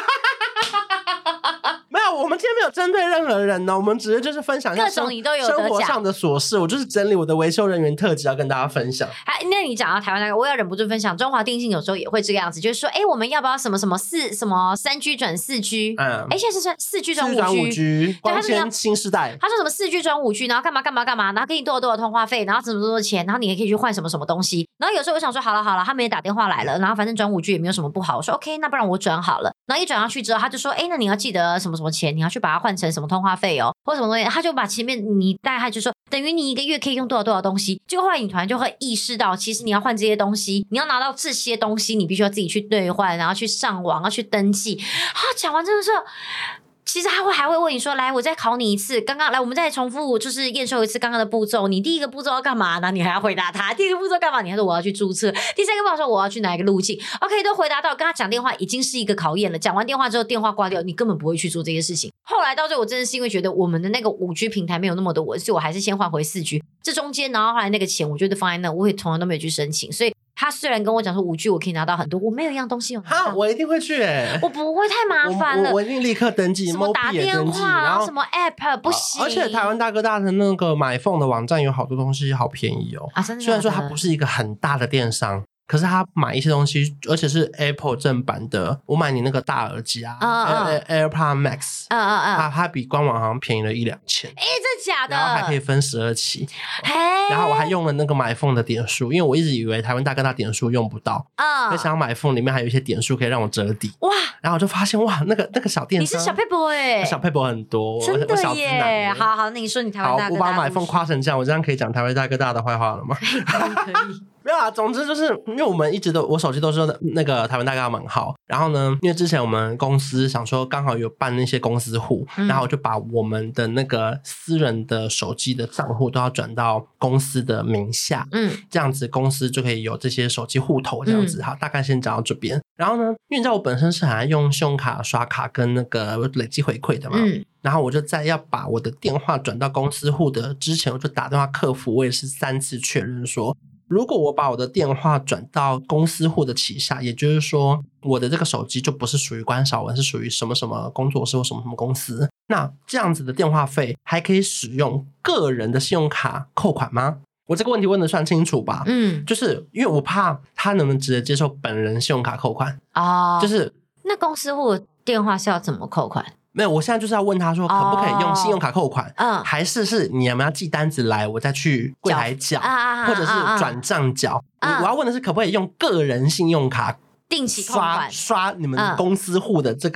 [SPEAKER 2] 没有，我们今天没有针对任何人呢，我们只是就是分享一下
[SPEAKER 3] 各种你都有
[SPEAKER 2] 生活上的琐事。我就是整理我的维修人员特辑要跟大家分享。
[SPEAKER 3] 还那你讲到台湾那个，我也忍不住分享，中华电信有时候也会这个样子，就是说，哎，我们要不要什么什么四什么三 G 转四 G？ 嗯，哎，现在是算四 G 转五
[SPEAKER 2] G， 光纤新世代。
[SPEAKER 3] 他说什么四 G 转五 G， 然后干嘛干嘛干嘛，然后给你多少多少通话费，然后怎么多少钱，然后你也可以去换什么什么东西。然后有时候我想说，好了好了，他们也打电话来了，然后反正转五 G 也没有什么不好，我说 OK， 那不然我转好了。然后一转上去之后，他就说，哎，那你要记得什么什么钱，你要去把它换成什么通话费哦，或什么东西，他就把前面你大概就说等于你一个月可以用多少多少东西。结果后来你突然就会意识到，其实你要换这些东西，你要拿到这些东西，你必须要自己去兑换，然后去上网，要去登记。啊，讲完真的是。其实他会还会问你说，来我再考你一次，刚刚来我们再重复就是验收一次刚刚的步骤，你第一个步骤要干嘛呢？你还要回答他第一个步骤干嘛，你还说我要去注册，第三个步骤说我要去哪一个路径。 OK 都回答到，跟他讲电话已经是一个考验了，讲完电话之后电话挂掉，你根本不会去做这些事情。后来到最后我真的是因为觉得我们的那个 五 G 平台没有那么的稳，所以我还是先换回 四 G， 这中间然后后来那个钱我觉得放在那，我也从来都没有去申请。所以他虽然跟我讲说五 G 我可以拿到很多，我没有一样东西有拿到。
[SPEAKER 2] 哈，我一定会去诶、欸，
[SPEAKER 3] 我不会太麻烦了，
[SPEAKER 2] 我, 我, 我一定立刻登记，
[SPEAKER 3] 什么打电话，然后什么 App 不行。
[SPEAKER 2] 而且台湾大哥大的那个买凤的网站有好多东西好便宜哦。
[SPEAKER 3] 啊，真的假的？
[SPEAKER 2] 虽然说它不是一个很大的电商，可是他买一些东西，而且是 Apple 正版的。我买你那个大耳机啊、uh, uh, AirPod Max，
[SPEAKER 3] 嗯嗯嗯，
[SPEAKER 2] 它它比官网好像便宜了一两千。
[SPEAKER 3] 哎，这假的？
[SPEAKER 2] 然后还可以分十二期。然后我还用了那个买凤的点数，因为我一直以为台湾大哥大点数用不到，嗯，没想到买凤里面还有一些点数可以让我折抵。哇！然后我就发现哇，那个那个小电商，
[SPEAKER 3] 你是小佩博哎，
[SPEAKER 2] 小佩博很多，
[SPEAKER 3] 真的
[SPEAKER 2] 耶！
[SPEAKER 3] 好好，那你说你台湾大哥大，
[SPEAKER 2] 好，我把买凤夸成这样，我这样可以讲台湾大哥大的坏话了吗？
[SPEAKER 3] 可以可以。
[SPEAKER 2] 没有啊，总之就是因为我们一直都我手机都是那个台湾大哥大门号，然后呢，因为之前我们公司想说刚好有办那些公司户，嗯、然后我就把我们的那个私人的手机的账户都要转到公司的名下，嗯，这样子公司就可以有这些手机户头这样子。嗯、好，大概先讲到这边。然后呢，因为你知道我本身是很爱用信用卡刷卡跟那个累积回馈的嘛，嗯。然后我就在要把我的电话转到公司户的之前，我就打电话客服，我也是三次确认说，如果我把我的电话转到公司户的旗下，也就是说我的这个手机就不是属于关韶文，是属于什么什么工作室或什么什么公司，那这样子的电话费还可以使用个人的信用卡扣款吗？我这个问题问得算清楚吧？嗯，就是因为我怕他能不能直接接受本人信用卡扣款啊、哦？就是
[SPEAKER 3] 那公司户的电话是要怎么扣款？
[SPEAKER 2] 没有，我现在就是要问他说可不可以用信用卡扣款、哦嗯、还是是你们要寄单子来我再去柜台缴、啊、或者是转账缴、啊、我要问的是可不可以用个人信用卡
[SPEAKER 3] 定期扣款
[SPEAKER 2] 刷刷你们公司户的这个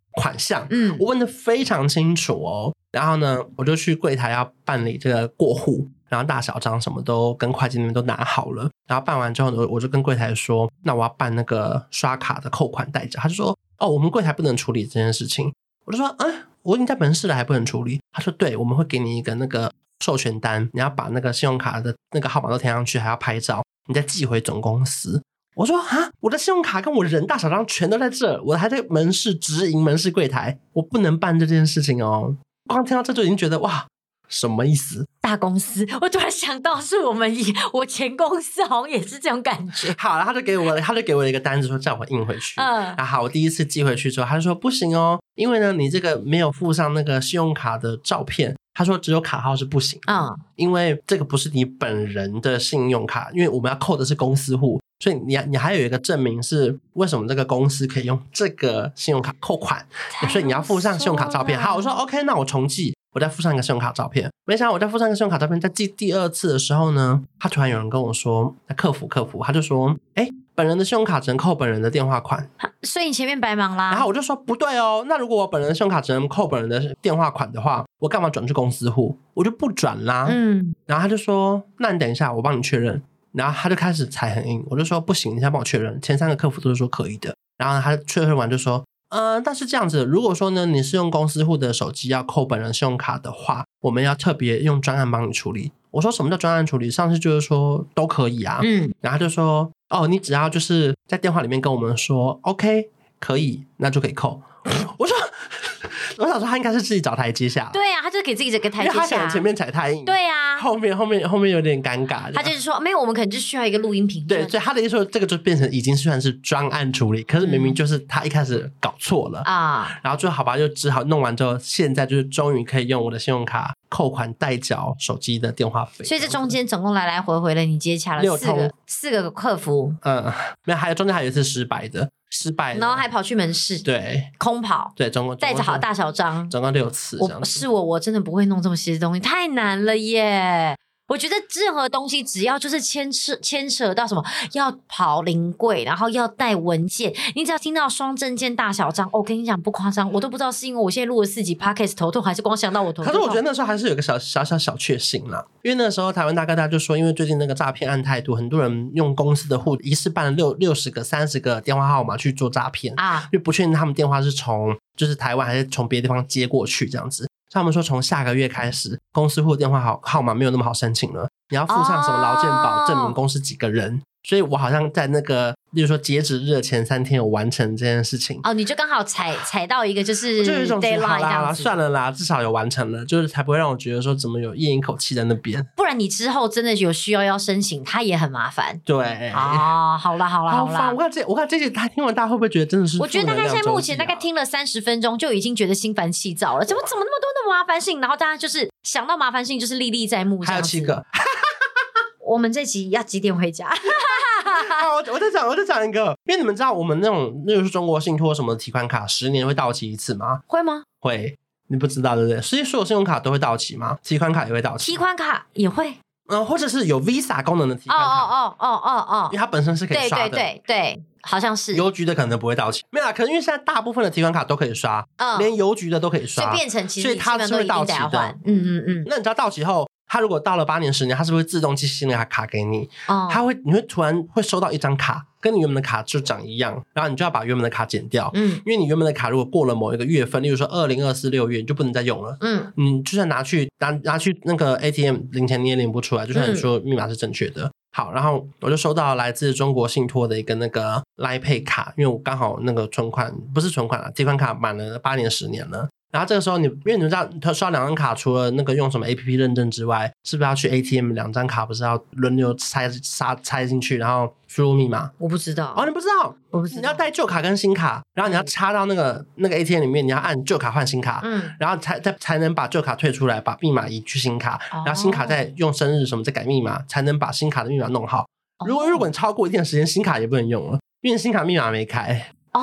[SPEAKER 2] 款项，嗯，我问的非常清楚哦。然后呢，我就去柜台要办理这个过户，然后大小章什么都跟会计那边都拿好了。然后办完之后，我就跟柜台说，那我要办那个刷卡的扣款代缴。他就说，哦，我们柜台不能处理这件事情。我就说，啊，我已经在门市了，还不能处理？他说，对，我们会给你一个那个授权单，你要把那个信用卡的那个号码都填上去，还要拍照，你再寄回总公司。我说啊，我的信用卡跟我人大小章全都在这，我还在门市直营门市柜台，我不能办这件事情哦。光听到这就已经觉得哇，什么意思？
[SPEAKER 3] 大公司，我突然想到是我们以我前公司好像也是这种感觉。
[SPEAKER 2] 好了，他就给我，他就给我一个单子说叫我印回去。嗯，然后好，我第一次寄回去之后，他就说不行哦，因为呢你这个没有附上那个信用卡的照片。他说只有卡号是不行的，嗯，因为这个不是你本人的信用卡，因为我们要扣的是公司户，所以你你还有一个证明是为什么这个公司可以用这个信用卡扣款，所以你要附上信用卡照片。好，我说 OK， 那我重寄，我再附上一个信用卡照片。没想到我再附上一个信用卡照片，在寄第二次的时候呢，他突然有人跟我说，客服客服，他就说，哎，本人的信用卡只能扣本人的电话款，
[SPEAKER 3] 所以你前面白忙啦。
[SPEAKER 2] 然后我就说不对哦，那如果我本人的信用卡只能扣本人的电话款的话，我干嘛转去公司户？我就不转啦。嗯，然后他就说，那你等一下，我帮你确认。然后他就开始踩很硬，我就说不行，你先帮我确认。前三个客服都是说可以的，然后他确认完就说，呃，但是这样子，如果说呢你是用公司户的手机要扣本人信用卡的话，我们要特别用专案帮你处理。我说什么叫专案处理？上次就是说都可以啊。嗯，然后他就说，哦，你只要就是在电话里面跟我们说 OK 可以，那就可以扣。我说我想说他应该是自己找台阶下。
[SPEAKER 3] 对啊，他就给自己这个台阶下，
[SPEAKER 2] 因为他可能前面踩太硬。
[SPEAKER 3] 对啊，
[SPEAKER 2] 后面后面后面有点尴尬。
[SPEAKER 3] 他就是说没有，我们可能就需要一个录音频。
[SPEAKER 2] 对，所以他的意思说这个就变成已经算是专案处理，可是明明就是他一开始搞错了啊、嗯。然后就好吧，就只好弄完之后，现在就是终于可以用我的信用卡扣款代缴手机的电话费。
[SPEAKER 3] 所以这中间总共来来回回的，你接洽了四个四个客服。
[SPEAKER 2] 嗯，没有，还有中间还有一次失败的。失败了，
[SPEAKER 3] 然后还跑去门市，
[SPEAKER 2] 对，
[SPEAKER 3] 空跑，
[SPEAKER 2] 对，总共
[SPEAKER 3] 带着好大小章，
[SPEAKER 2] 总共六次。
[SPEAKER 3] 我是我，我真的不会弄这么些东西，太难了耶！我觉得任何东西只要就是牵扯牵扯到什么要跑临柜，然后要带文件，你只要听到双证件大小章，哦，我跟你讲不夸张，我都不知道是因为我现在录了四集 podcast 头痛，还是光想到我头痛。
[SPEAKER 2] 可是我觉得那时候还是有个小小小小确幸啦，因为那时候台湾大哥大就说，因为最近那个诈骗案太多，很多人用公司的户一次办了六六十个、三十个电话号码去做诈骗啊，因为不确定他们电话是从就是台湾还是从别的地方接过去这样子。他们说从下个月开始，公司户的电话号号码没有那么好申请了，你要附上什么劳健保证明公司几个人。Oh. 所以我好像在那个例如说截止日的前三天有完成这件事情。
[SPEAKER 3] 哦，你就刚好踩踩到一个就是
[SPEAKER 2] 就有一种
[SPEAKER 3] deadline
[SPEAKER 2] 好啦好啦算了啦，至少有完成了，就是才不会让我觉得说怎么有咽一口气在那边。
[SPEAKER 3] 不然你之后真的有需要要申请，它也很麻烦。
[SPEAKER 2] 对，
[SPEAKER 3] 哦，好啦好啦好啦，
[SPEAKER 2] 我看这我看这些他听完大家会不会觉得真的是？
[SPEAKER 3] 我觉得大概现在目前大概听了三十分钟就已经觉得心烦气躁了，怎么怎么那么多那么麻烦性，然后大家就是想到麻烦性就是历历在目。
[SPEAKER 2] 还有七个。
[SPEAKER 3] 我们这集要几点回家？
[SPEAKER 2] 啊、我我再讲，我再讲一个，因为你们知道我们那种，那就是中国信托什么提款卡，十年会到期一次吗？
[SPEAKER 3] 会吗？
[SPEAKER 2] 会，你不知道对不对？所以所有信用卡都会到期吗？提款卡也会到期？
[SPEAKER 3] 提款卡也会，
[SPEAKER 2] 嗯，或者是有 Visa 功能的提款卡，
[SPEAKER 3] 哦哦哦哦哦，
[SPEAKER 2] 因为它本身是可以刷的，
[SPEAKER 3] 对对对对，好像是。
[SPEAKER 2] 邮局的可能不会到期，没有啦，可能因为现在大部分的提款卡都可以刷，嗯，连邮局的都可以刷，
[SPEAKER 3] 所以变成其实
[SPEAKER 2] 所以它是会到期的，
[SPEAKER 3] 嗯嗯嗯。
[SPEAKER 2] 那你知道到期后？他如果到了八年十年，他是不是会自动寄新的卡给你？哦，他会，你会突然会收到一张卡，跟你原本的卡就长一样，然后你就要把原本的卡剪掉。嗯，因为你原本的卡如果过了某一个月份，例如说二零二四六月，你就不能再用了。嗯，你就算拿去拿拿去那个 A T M 零钱，你也领不出来，就算你说密码是正确的。嗯，好，然后我就收到来自中国信托的一个那个 Line Pay 卡，因为我刚好那个存款不是存款啊，提款卡满了八年十年了。然后这个时候你，因为你们知道，他刷两张卡，除了那个用什么 A P P 认证之外，是不是要去 A T M 两张卡不是要轮流拆插拆进去，然后输入密码？
[SPEAKER 3] 我不知道。
[SPEAKER 2] 哦，你不知道？
[SPEAKER 3] 我不知道。
[SPEAKER 2] 你要带旧卡跟新卡，然后你要插到那个那个 A T M 里面，你要按旧卡换新卡，嗯，然后才才才能把旧卡退出来，把密码移去新卡，哦，然后新卡再用生日什么再改密码，才能把新卡的密码弄好。哦，如果如果你超过一定的时间，新卡也不能用了，因为新卡密码没开。
[SPEAKER 3] 哦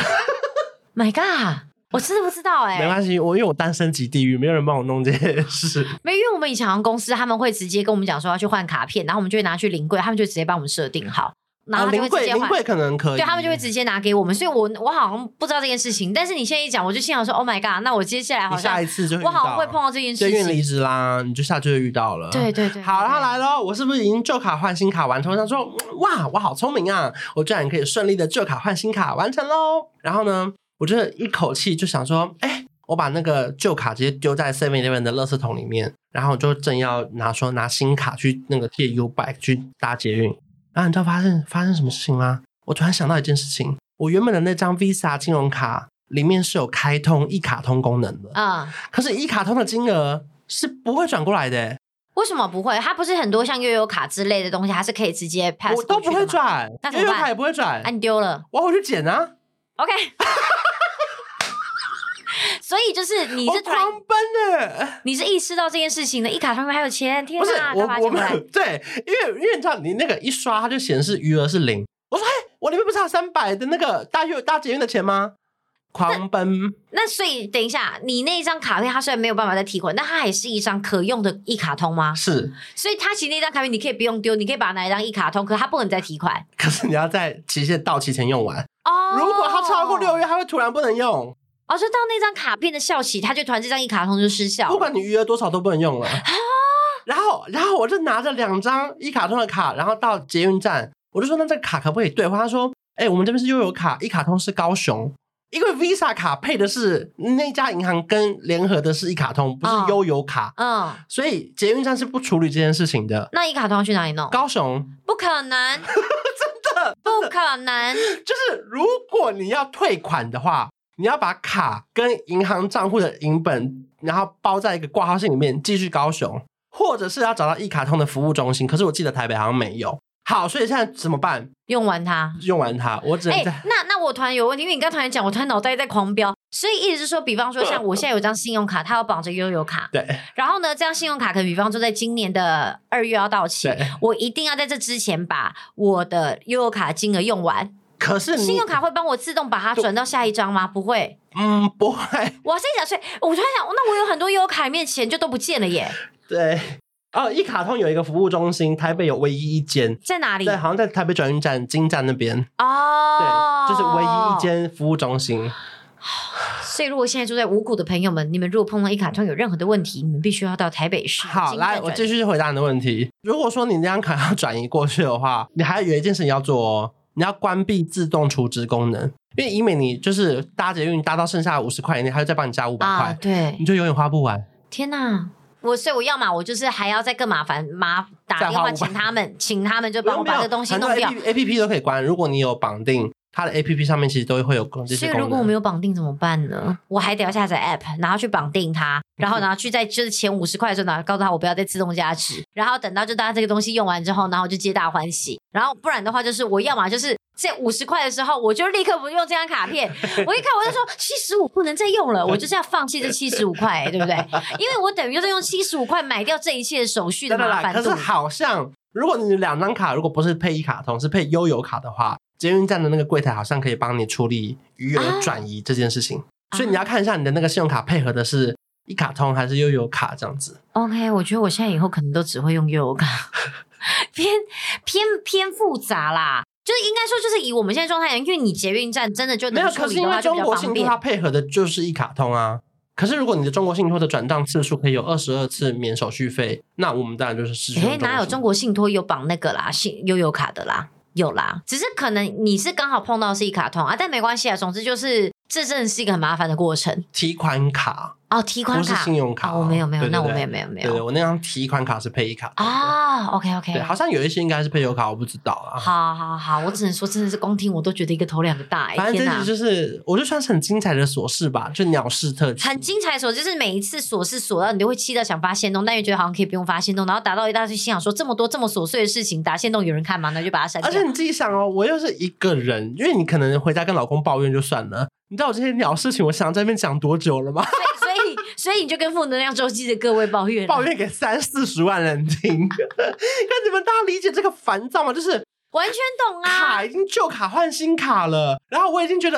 [SPEAKER 3] ，My God！我真的不知道哎，欸，
[SPEAKER 2] 没关系，我因为我单身级地狱，没有人帮我弄这些事。
[SPEAKER 3] 没有，因为我们以前好像公司他们会直接跟我们讲说要去换卡片，然后我们就会拿去临柜，他们就直接帮我们设定好。 然后他就会直接换。
[SPEAKER 2] 临柜可能可以，
[SPEAKER 3] 对，他们就会直接拿给我们。所以我我好像不知道这件事情，但是你现在一讲，我就心想说 ，Oh my god， 那我接下来好像
[SPEAKER 2] 下一次就会
[SPEAKER 3] 我好像会碰到这件事情，
[SPEAKER 2] 捷运离职啦，你就下就会遇到了。
[SPEAKER 3] 对对对，
[SPEAKER 2] 好，他来了，我是不是已经旧卡换新卡完成？我想说，哇，我好聪明啊，我居然可以顺利的旧卡换新卡完成喽。然后呢，我就一口气就想说，哎、欸。我把那个旧卡直接丢在 seven eleven 的垃圾桶里面，然后就正要拿说拿新卡去那个借 U-Bike 去搭捷运，然后你知道发生发生什么事情吗？我突然想到一件事情，我原本的那张 Visa 金融卡里面是有开通一卡通功能的啊、嗯，可是一卡通的金额是不会转过来的、欸。
[SPEAKER 3] 为什么不会？它不是很多像悠游卡之类的东西，它是可以直接 pass 过去的吗？
[SPEAKER 2] 我都不会转，悠游卡也不会转。
[SPEAKER 3] 啊，你丢了，
[SPEAKER 2] 我要回去捡啊。
[SPEAKER 3] OK。所以就是你是突然
[SPEAKER 2] 狂奔的，
[SPEAKER 3] 你是意识到这件事情的，一卡通还有钱，天哪！
[SPEAKER 2] 不是我我们对，因为因为你知道你那个一刷，它就显示余额是零。我说，嘿，我里面不是还有三百的那个大月大捷运的钱吗？狂奔。
[SPEAKER 3] 那, 那所以等一下，你那一张卡片它虽然没有办法再提款，但它还是一张可用的一卡通吗？
[SPEAKER 2] 是。
[SPEAKER 3] 所以它其实那张卡片你可以不用丢，你可以把它拿来当一卡通，可是它不能再提款。
[SPEAKER 2] 可是你要在期限到期前用完哦。如果它超过六月，它会突然不能用。
[SPEAKER 3] 哦，就到那张卡片的效期，它就突然这张一卡通就失效了，
[SPEAKER 2] 不管你余额多少都不能用了。然后，然后我就拿着两张一卡通的卡，然后到捷运站，我就说那这个卡可不可以兑换？他说，哎、欸，我们这边是悠游卡，一卡通是高雄，因为 Visa 卡配的是那家银行跟联合的是一卡通，不是悠游卡，嗯，嗯所以捷运站是不处理这件事情的。
[SPEAKER 3] 那一卡通去哪里弄？
[SPEAKER 2] 高雄？
[SPEAKER 3] 不可能，
[SPEAKER 2] 真的
[SPEAKER 3] 不可能。
[SPEAKER 2] 就是如果你要退款的话。你要把卡跟银行账户的银本，然后包在一个挂号信里面寄去高雄，或者是要找到一卡通的服务中心。可是我记得台北好像没有。好，所以现在怎么办？
[SPEAKER 3] 用完它，
[SPEAKER 2] 用完它，我只能在。
[SPEAKER 3] 欸、那那我突然有问题，因为你刚才讲，我突然脑袋在狂飙，所以意思是说，比方说像我现在有张信用卡，它要绑着悠游卡，
[SPEAKER 2] 对。
[SPEAKER 3] 然后呢，这张信用卡可能比方说在今年的二月要到期，我一定要在这之前把我的悠游卡金额用完。
[SPEAKER 2] 可是
[SPEAKER 3] 信用卡会帮我自动把它转到下一张吗？不会，
[SPEAKER 2] 嗯，不会。
[SPEAKER 3] 我现在讲，所以我突然想，那我有很多悠游卡里面钱就都不见了耶。
[SPEAKER 2] 对，哦，一卡通有一个服务中心，台北有唯一一间，
[SPEAKER 3] 在哪里？
[SPEAKER 2] 对，好像在台北转运站金站那边。
[SPEAKER 3] 哦，
[SPEAKER 2] 对，就是唯一一间服务中心。
[SPEAKER 3] 所以，如果现在住在五股的朋友们，你们如果碰到一卡通有任何的问题，你们必须要到台北市。
[SPEAKER 2] 好，来，我继续回答你的问题。如果说你那张卡要转移过去的话，你还有一件事情要做哦。你要关闭自动储值功能，因为以免你就是搭捷运搭到剩下五十块，你还要再帮你加五百块，对，你就永远花不完。
[SPEAKER 3] 天哪！我所以我要嘛，我就是还要再更麻烦，麻打电话请他们，请他们就帮我把这个东西弄掉。
[SPEAKER 2] A P P 都可以关，如果你有绑定。它的 A P P 上面其实都会有这些功能。
[SPEAKER 3] 所以如果我没有绑定怎么办呢？我还得要下载 App， 然后去绑定它，然后然后去在就是前五十块的时候，然后告诉他我不要再自动加值，然后等到就大家这个东西用完之后，然后我就皆大欢喜。然后不然的话，就是我要嘛就是在五十块的时候，我就立刻不用这张卡片。我一看我就说七十五不能再用了，我就是要放弃这七十五块，对不对？因为我等于就是用七十五块买掉这一切的手续的麻烦度。
[SPEAKER 2] 可是好像如果你两张卡如果不是配一卡通，是配悠游卡的话。捷运站的那个柜台好像可以帮你处理余额转移这件事情、啊、所以你要看一下你的那个信用卡配合的是一卡通还是悠游卡这样子。
[SPEAKER 3] OK， 我觉得我现在以后可能都只会用悠游卡偏偏偏复杂啦，就是应该说就是以我们现在状态，因为你捷运站真的就能处理的话就比较方便。没有，可是因为中国信托它
[SPEAKER 2] 配合的就是一卡通啊。可是如果你的中国信托的转账次数可以有二十二次免手续费，那我们当然就是适用中国信托。
[SPEAKER 3] 哪有中国信托有绑那个啦悠游卡的啦？有啦，只是可能你是刚好碰到的是一卡通啊，但没关系啊。总之就是这真的是一个很麻烦的过程。
[SPEAKER 2] 提款卡
[SPEAKER 3] 哦，提款卡
[SPEAKER 2] 不是信用卡、
[SPEAKER 3] 哦，我没有没有，
[SPEAKER 2] 对对对，
[SPEAKER 3] 那我没有没有没有。
[SPEAKER 2] 对对，我那张提款卡是配一卡
[SPEAKER 3] 啊、哦、，OK OK，
[SPEAKER 2] 对，好像有一些应该是配邮卡，我不知道啊。
[SPEAKER 3] 好好好，我只能说真的是光听我都觉得一个头两个大、欸。
[SPEAKER 2] 反正这就是我就算是很精彩的琐事吧，就鸟事特辑。
[SPEAKER 3] 很精彩的琐，就是每一次琐事琐到你都会气到想发限动，但又觉得好像可以不用发限动，然后打到一大堆心想说这么多这么琐碎的事情打限动有人看吗？那就把它删掉。
[SPEAKER 2] 而且你自己想哦，我又是一个人，因为你可能回家跟老公抱怨就算了，你知道我这些鸟事情我想在那边讲多久了吗？
[SPEAKER 3] 所以所以你就跟负能量周记的各位抱怨，
[SPEAKER 2] 抱怨给三四十万人听，看你们大家理解这个烦躁吗？就是
[SPEAKER 3] 完全懂啊，
[SPEAKER 2] 卡已经旧卡换新卡了，然后我已经觉得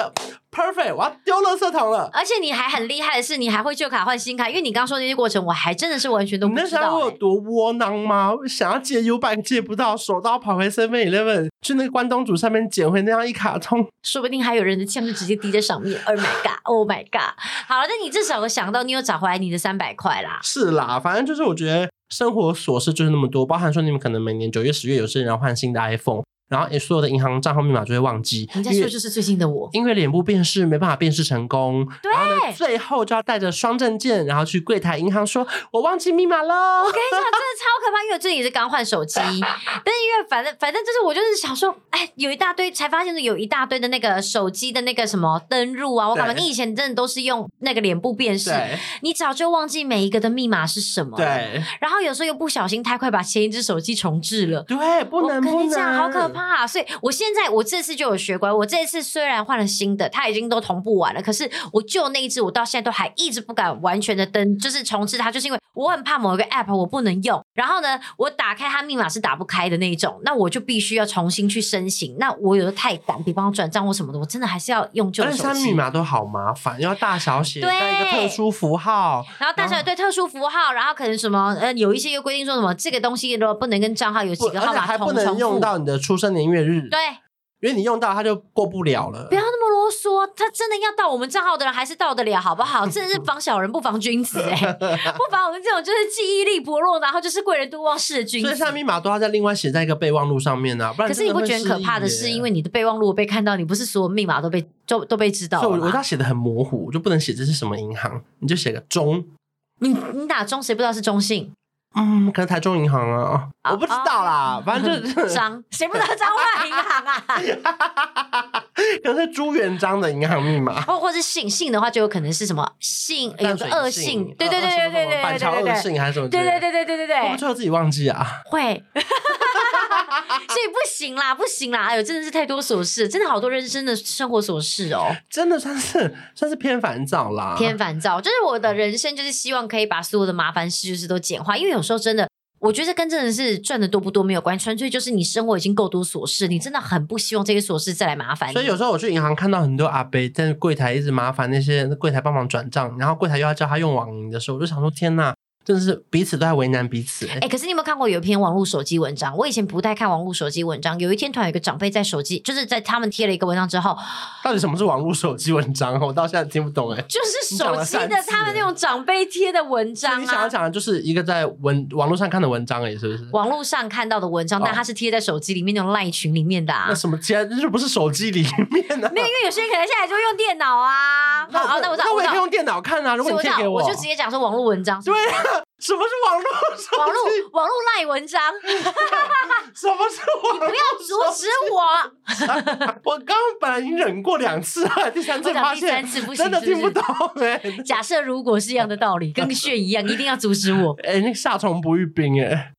[SPEAKER 2] perfect， 我要丢垃圾桶了。
[SPEAKER 3] 而且你还很厉害的是，你还会旧卡换新卡，因为你刚说那些过程，我还真的是完全都不知道、欸。
[SPEAKER 2] 你那时候我有多窝囊吗？想要借 U-Bike 借不到，手刀跑回 seven eleven 去那个关东煮上面捡回那样一卡通，
[SPEAKER 3] 说不定还有人的枪就直接滴在上面。Oh my god，Oh my god！ 好了，那你至少有想到，你有找回来你的三百块啦。
[SPEAKER 2] 是啦，反正就是我觉得生活琐事就是那么多，包含说你们可能每年九月、十月有些人要换新的 iPhone。然后所有的银行账号密码就会忘记，
[SPEAKER 3] 人家说就是最近的我，
[SPEAKER 2] 因为脸部辨识没办法辨识成功，
[SPEAKER 3] 对，
[SPEAKER 2] 然后呢，最后就要带着双证件，然后去柜台银行说，我忘记密码了。
[SPEAKER 3] 我跟你讲，真的超可怕，因为我最近也是刚换手机，但是因为反正反正就是我就是想说，哎，有一大堆，才发现有一大堆的那个手机的那个什么登入啊，我干嘛？你以前真的都是用那个脸部辨识，你早就忘记每一个的密码是什么了，
[SPEAKER 2] 对，
[SPEAKER 3] 然后有时候又不小心太快把前一只手机重置了，
[SPEAKER 2] 对，不能不能，
[SPEAKER 3] 我跟你讲，好可怕，所以我。现在我这次就有学乖，我这次虽然换了新的，它已经都同步完了，可是我旧那一只我到现在都还一直不敢完全的登，就是重置它，就是因为我很怕某一个 app 我不能用，然后呢我打开它密码是打不开的那一种，那我就必须要重新去申请，那我有的太赶，比方说转账或什么的，我真的还是要用旧手机，
[SPEAKER 2] 而且它密码都好麻烦，要大小写带一个特殊符号，
[SPEAKER 3] 然后大小写对特殊符号，然后可能什么呃有一些又规定说什么这个东西如果不能跟账号有几个号码
[SPEAKER 2] 还不能用到你的出生年月日，
[SPEAKER 3] 对。
[SPEAKER 2] 因为你用到它就过不了了，
[SPEAKER 3] 不要那么啰嗦，他真的要到我们账号的人还是到得了好不好？真的是防小人不防君子哎、欸，不防我们这种就是记忆力薄弱，然后就是贵人多忘事的君子。
[SPEAKER 2] 所以它密码都要再另外写在一个备忘录上面啊，不然
[SPEAKER 3] 可是你不觉得很可怕的是，因为你的备忘录被看到，你不是所有密码都被都都被知道了吗？
[SPEAKER 2] 所以我要写的很模糊，我就不能写这是什么银行，你就写个中，
[SPEAKER 3] 你你打中谁不知道是中信？
[SPEAKER 2] 嗯，可能台中银行啊，哦、我不知道啦，哦、反正就是
[SPEAKER 3] 张，谁不知道彰化银行啊？
[SPEAKER 2] 可能是朱元璋的银行密码，
[SPEAKER 3] 或或是姓姓的话，就有可能是什么姓，有个二姓，对对对对对对，
[SPEAKER 2] 板桥二姓还是什么？
[SPEAKER 3] 对对对对对对对，
[SPEAKER 2] 会不会最后自己忘记啊？
[SPEAKER 3] 会。所以不行啦，不行啦！哎呦，真的是太多琐事，真的好多人生的生活琐事哦，
[SPEAKER 2] 真的算是算是偏烦躁啦，
[SPEAKER 3] 偏烦躁。就是我的人生，就是希望可以把所有的麻烦事就是都简化，因为有时候真的，我觉得跟真的是赚的多不多没有关系，纯粹就是你生活已经够多琐事，你真的很不希望这些琐事再来麻烦你。
[SPEAKER 2] 所以有时候我去银行看到很多阿伯在柜台一直麻烦那些柜台帮忙转账，然后柜台又要叫他用网银的时候，我就想说天哪！真的是彼此都在为难彼此哎、欸
[SPEAKER 3] 欸！可是你有没有看过有一篇网络手机文章？我以前不太看网络手机文章。有一天，突然有一个长辈在手机，就是在他们贴了一个文章之后，
[SPEAKER 2] 到底什么是网络手机文章？我到现在听不懂哎、欸。
[SPEAKER 3] 就是手机的他们那种长辈贴的文章、啊。
[SPEAKER 2] 你想要讲的就是一个在文网络上看的文章哎、欸，是不是？
[SPEAKER 3] 网络上看到的文章，哦、但它是贴在手机里面那种LINE群里面的啊。
[SPEAKER 2] 那什么贴？那就不是手机里面啊。
[SPEAKER 3] 没有，因为有些人可能现在就用电脑啊。
[SPEAKER 2] 那好，那我那我也可以用电脑看啊。如果你贴给我，
[SPEAKER 3] 我就直接讲说网络文章。
[SPEAKER 2] 对啊。什么是网络手机？
[SPEAKER 3] 网络网络赖文章？
[SPEAKER 2] 什么是网络？
[SPEAKER 3] 你不要阻止我！
[SPEAKER 2] 我刚刚本来已经忍过两次了，第三次发现
[SPEAKER 3] 第三次不行，
[SPEAKER 2] 真的听不懂哎、
[SPEAKER 3] 欸。假设如果是一样的道理，跟炫一样，一定要阻止我。
[SPEAKER 2] 哎、欸，那个夏虫不遇冰哎、欸，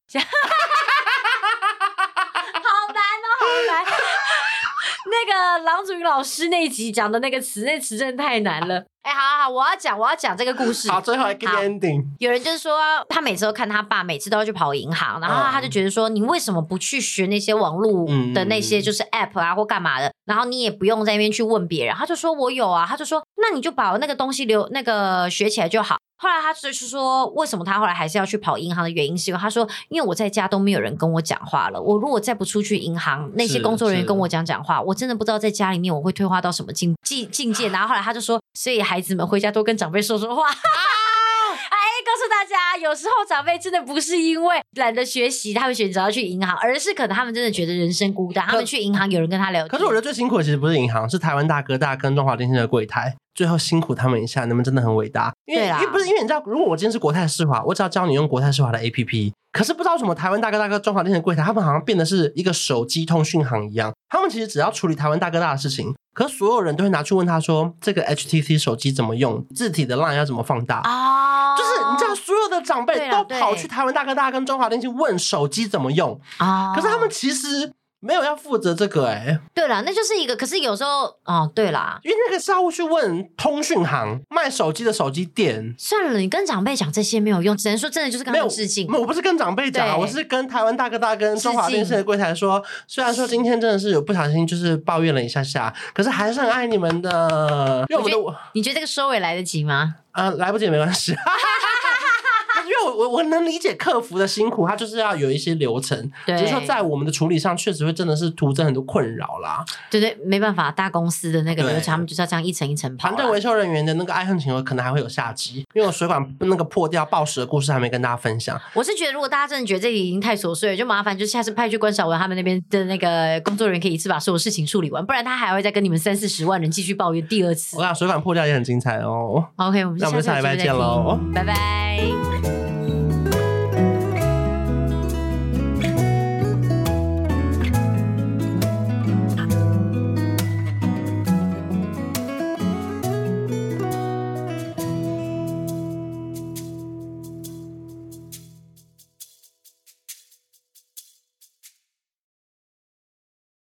[SPEAKER 3] 好难哦，好难。那个郎祖筠老师那一集讲的那个词，那词真的太难了。哎、欸，好好好，我要讲，我要讲这个故事。
[SPEAKER 2] 好，最后一个 ending。
[SPEAKER 3] 有人就是说，他每次都看他爸，每次都要去跑银行，然后他就觉得说，你为什么不去学那些网络的那些就是 app 啊或干嘛的？然后你也不用在那边去问别人。他就说我有啊，他就说那你就把那个东西留那个学起来就好。后来他就是说，为什么他后来还是要去跑银行的原因，是因为他说，因为我在家都没有人跟我讲话了，我如果再不出去银行，那些工作人员跟我讲讲话，我真的不知道在家里面我会退化到什么境境境界。然后后来他就说，所以孩子们回家多跟长辈说说话。哎，告诉大家，有时候长辈真的不是因为懒得学习，他们选择要去银行，而是可能他们真的觉得人生孤单，他们去银行有人跟他聊天。
[SPEAKER 2] 可是我觉得最辛苦的其实不是银行，是台湾大哥大跟中华电信的柜台。最后辛苦他们一下，你们真的很伟大。因为因为不是因为你知道，如果我今天是国泰世华，我只要教你用国泰世华的 A P P。可是不知道为什么台湾大哥大跟中华电信的柜台，他们好像变得是一个手机通讯行一样。他们其实只要处理台湾大哥大的事情，可是所有人都会拿去问他说，这个 H T C 手机怎么用，字体的 line 要怎么放大啊、哦？就是你知道，所有的长辈都跑去台湾大哥大跟中华电信问手机怎么用啊、哦。可是他们其实没有要负责这个哎、欸。
[SPEAKER 3] 对啦，那就是一个，可是有时候哦，对啦，
[SPEAKER 2] 因为那个是要去问通讯行卖手机的手机店。
[SPEAKER 3] 算了，你跟长辈讲这些没有用，只能说真的就是跟他们致敬。
[SPEAKER 2] 没有，我不是跟长辈讲啊，我是跟台湾大哥大跟中华电信的柜台说，虽然说今天真的是有不小心就是抱怨了一下下，可是还是很爱你们的。因为我们的我，
[SPEAKER 3] 你觉得这个收尾来得及吗？
[SPEAKER 2] 啊、呃，来不及也没关系。因为我我我能理解客服的辛苦，他就是要有一些流程，只是说在我们的处理上，确实会真的是徒增很多困扰啦。
[SPEAKER 3] 对对，没办法，大公司的那个流程，他们就是要这样一层一层跑。
[SPEAKER 2] 团队维修人员的那个爱恨情仇，可能还会有下集，因为我水管那个破掉爆屎的故事还没跟大家分享。
[SPEAKER 3] 我是觉得，如果大家真的觉得这里已经太琐碎了，就麻烦就下次派去关晓雯他们那边的那个工作人员，可以一次把所有事情处理完，不然他还会再跟你们三四十万人继续抱怨第二次。
[SPEAKER 2] 我想水管破掉也很精彩哦。
[SPEAKER 3] OK， 我们
[SPEAKER 2] 那我们下礼拜见喽，
[SPEAKER 3] 拜拜。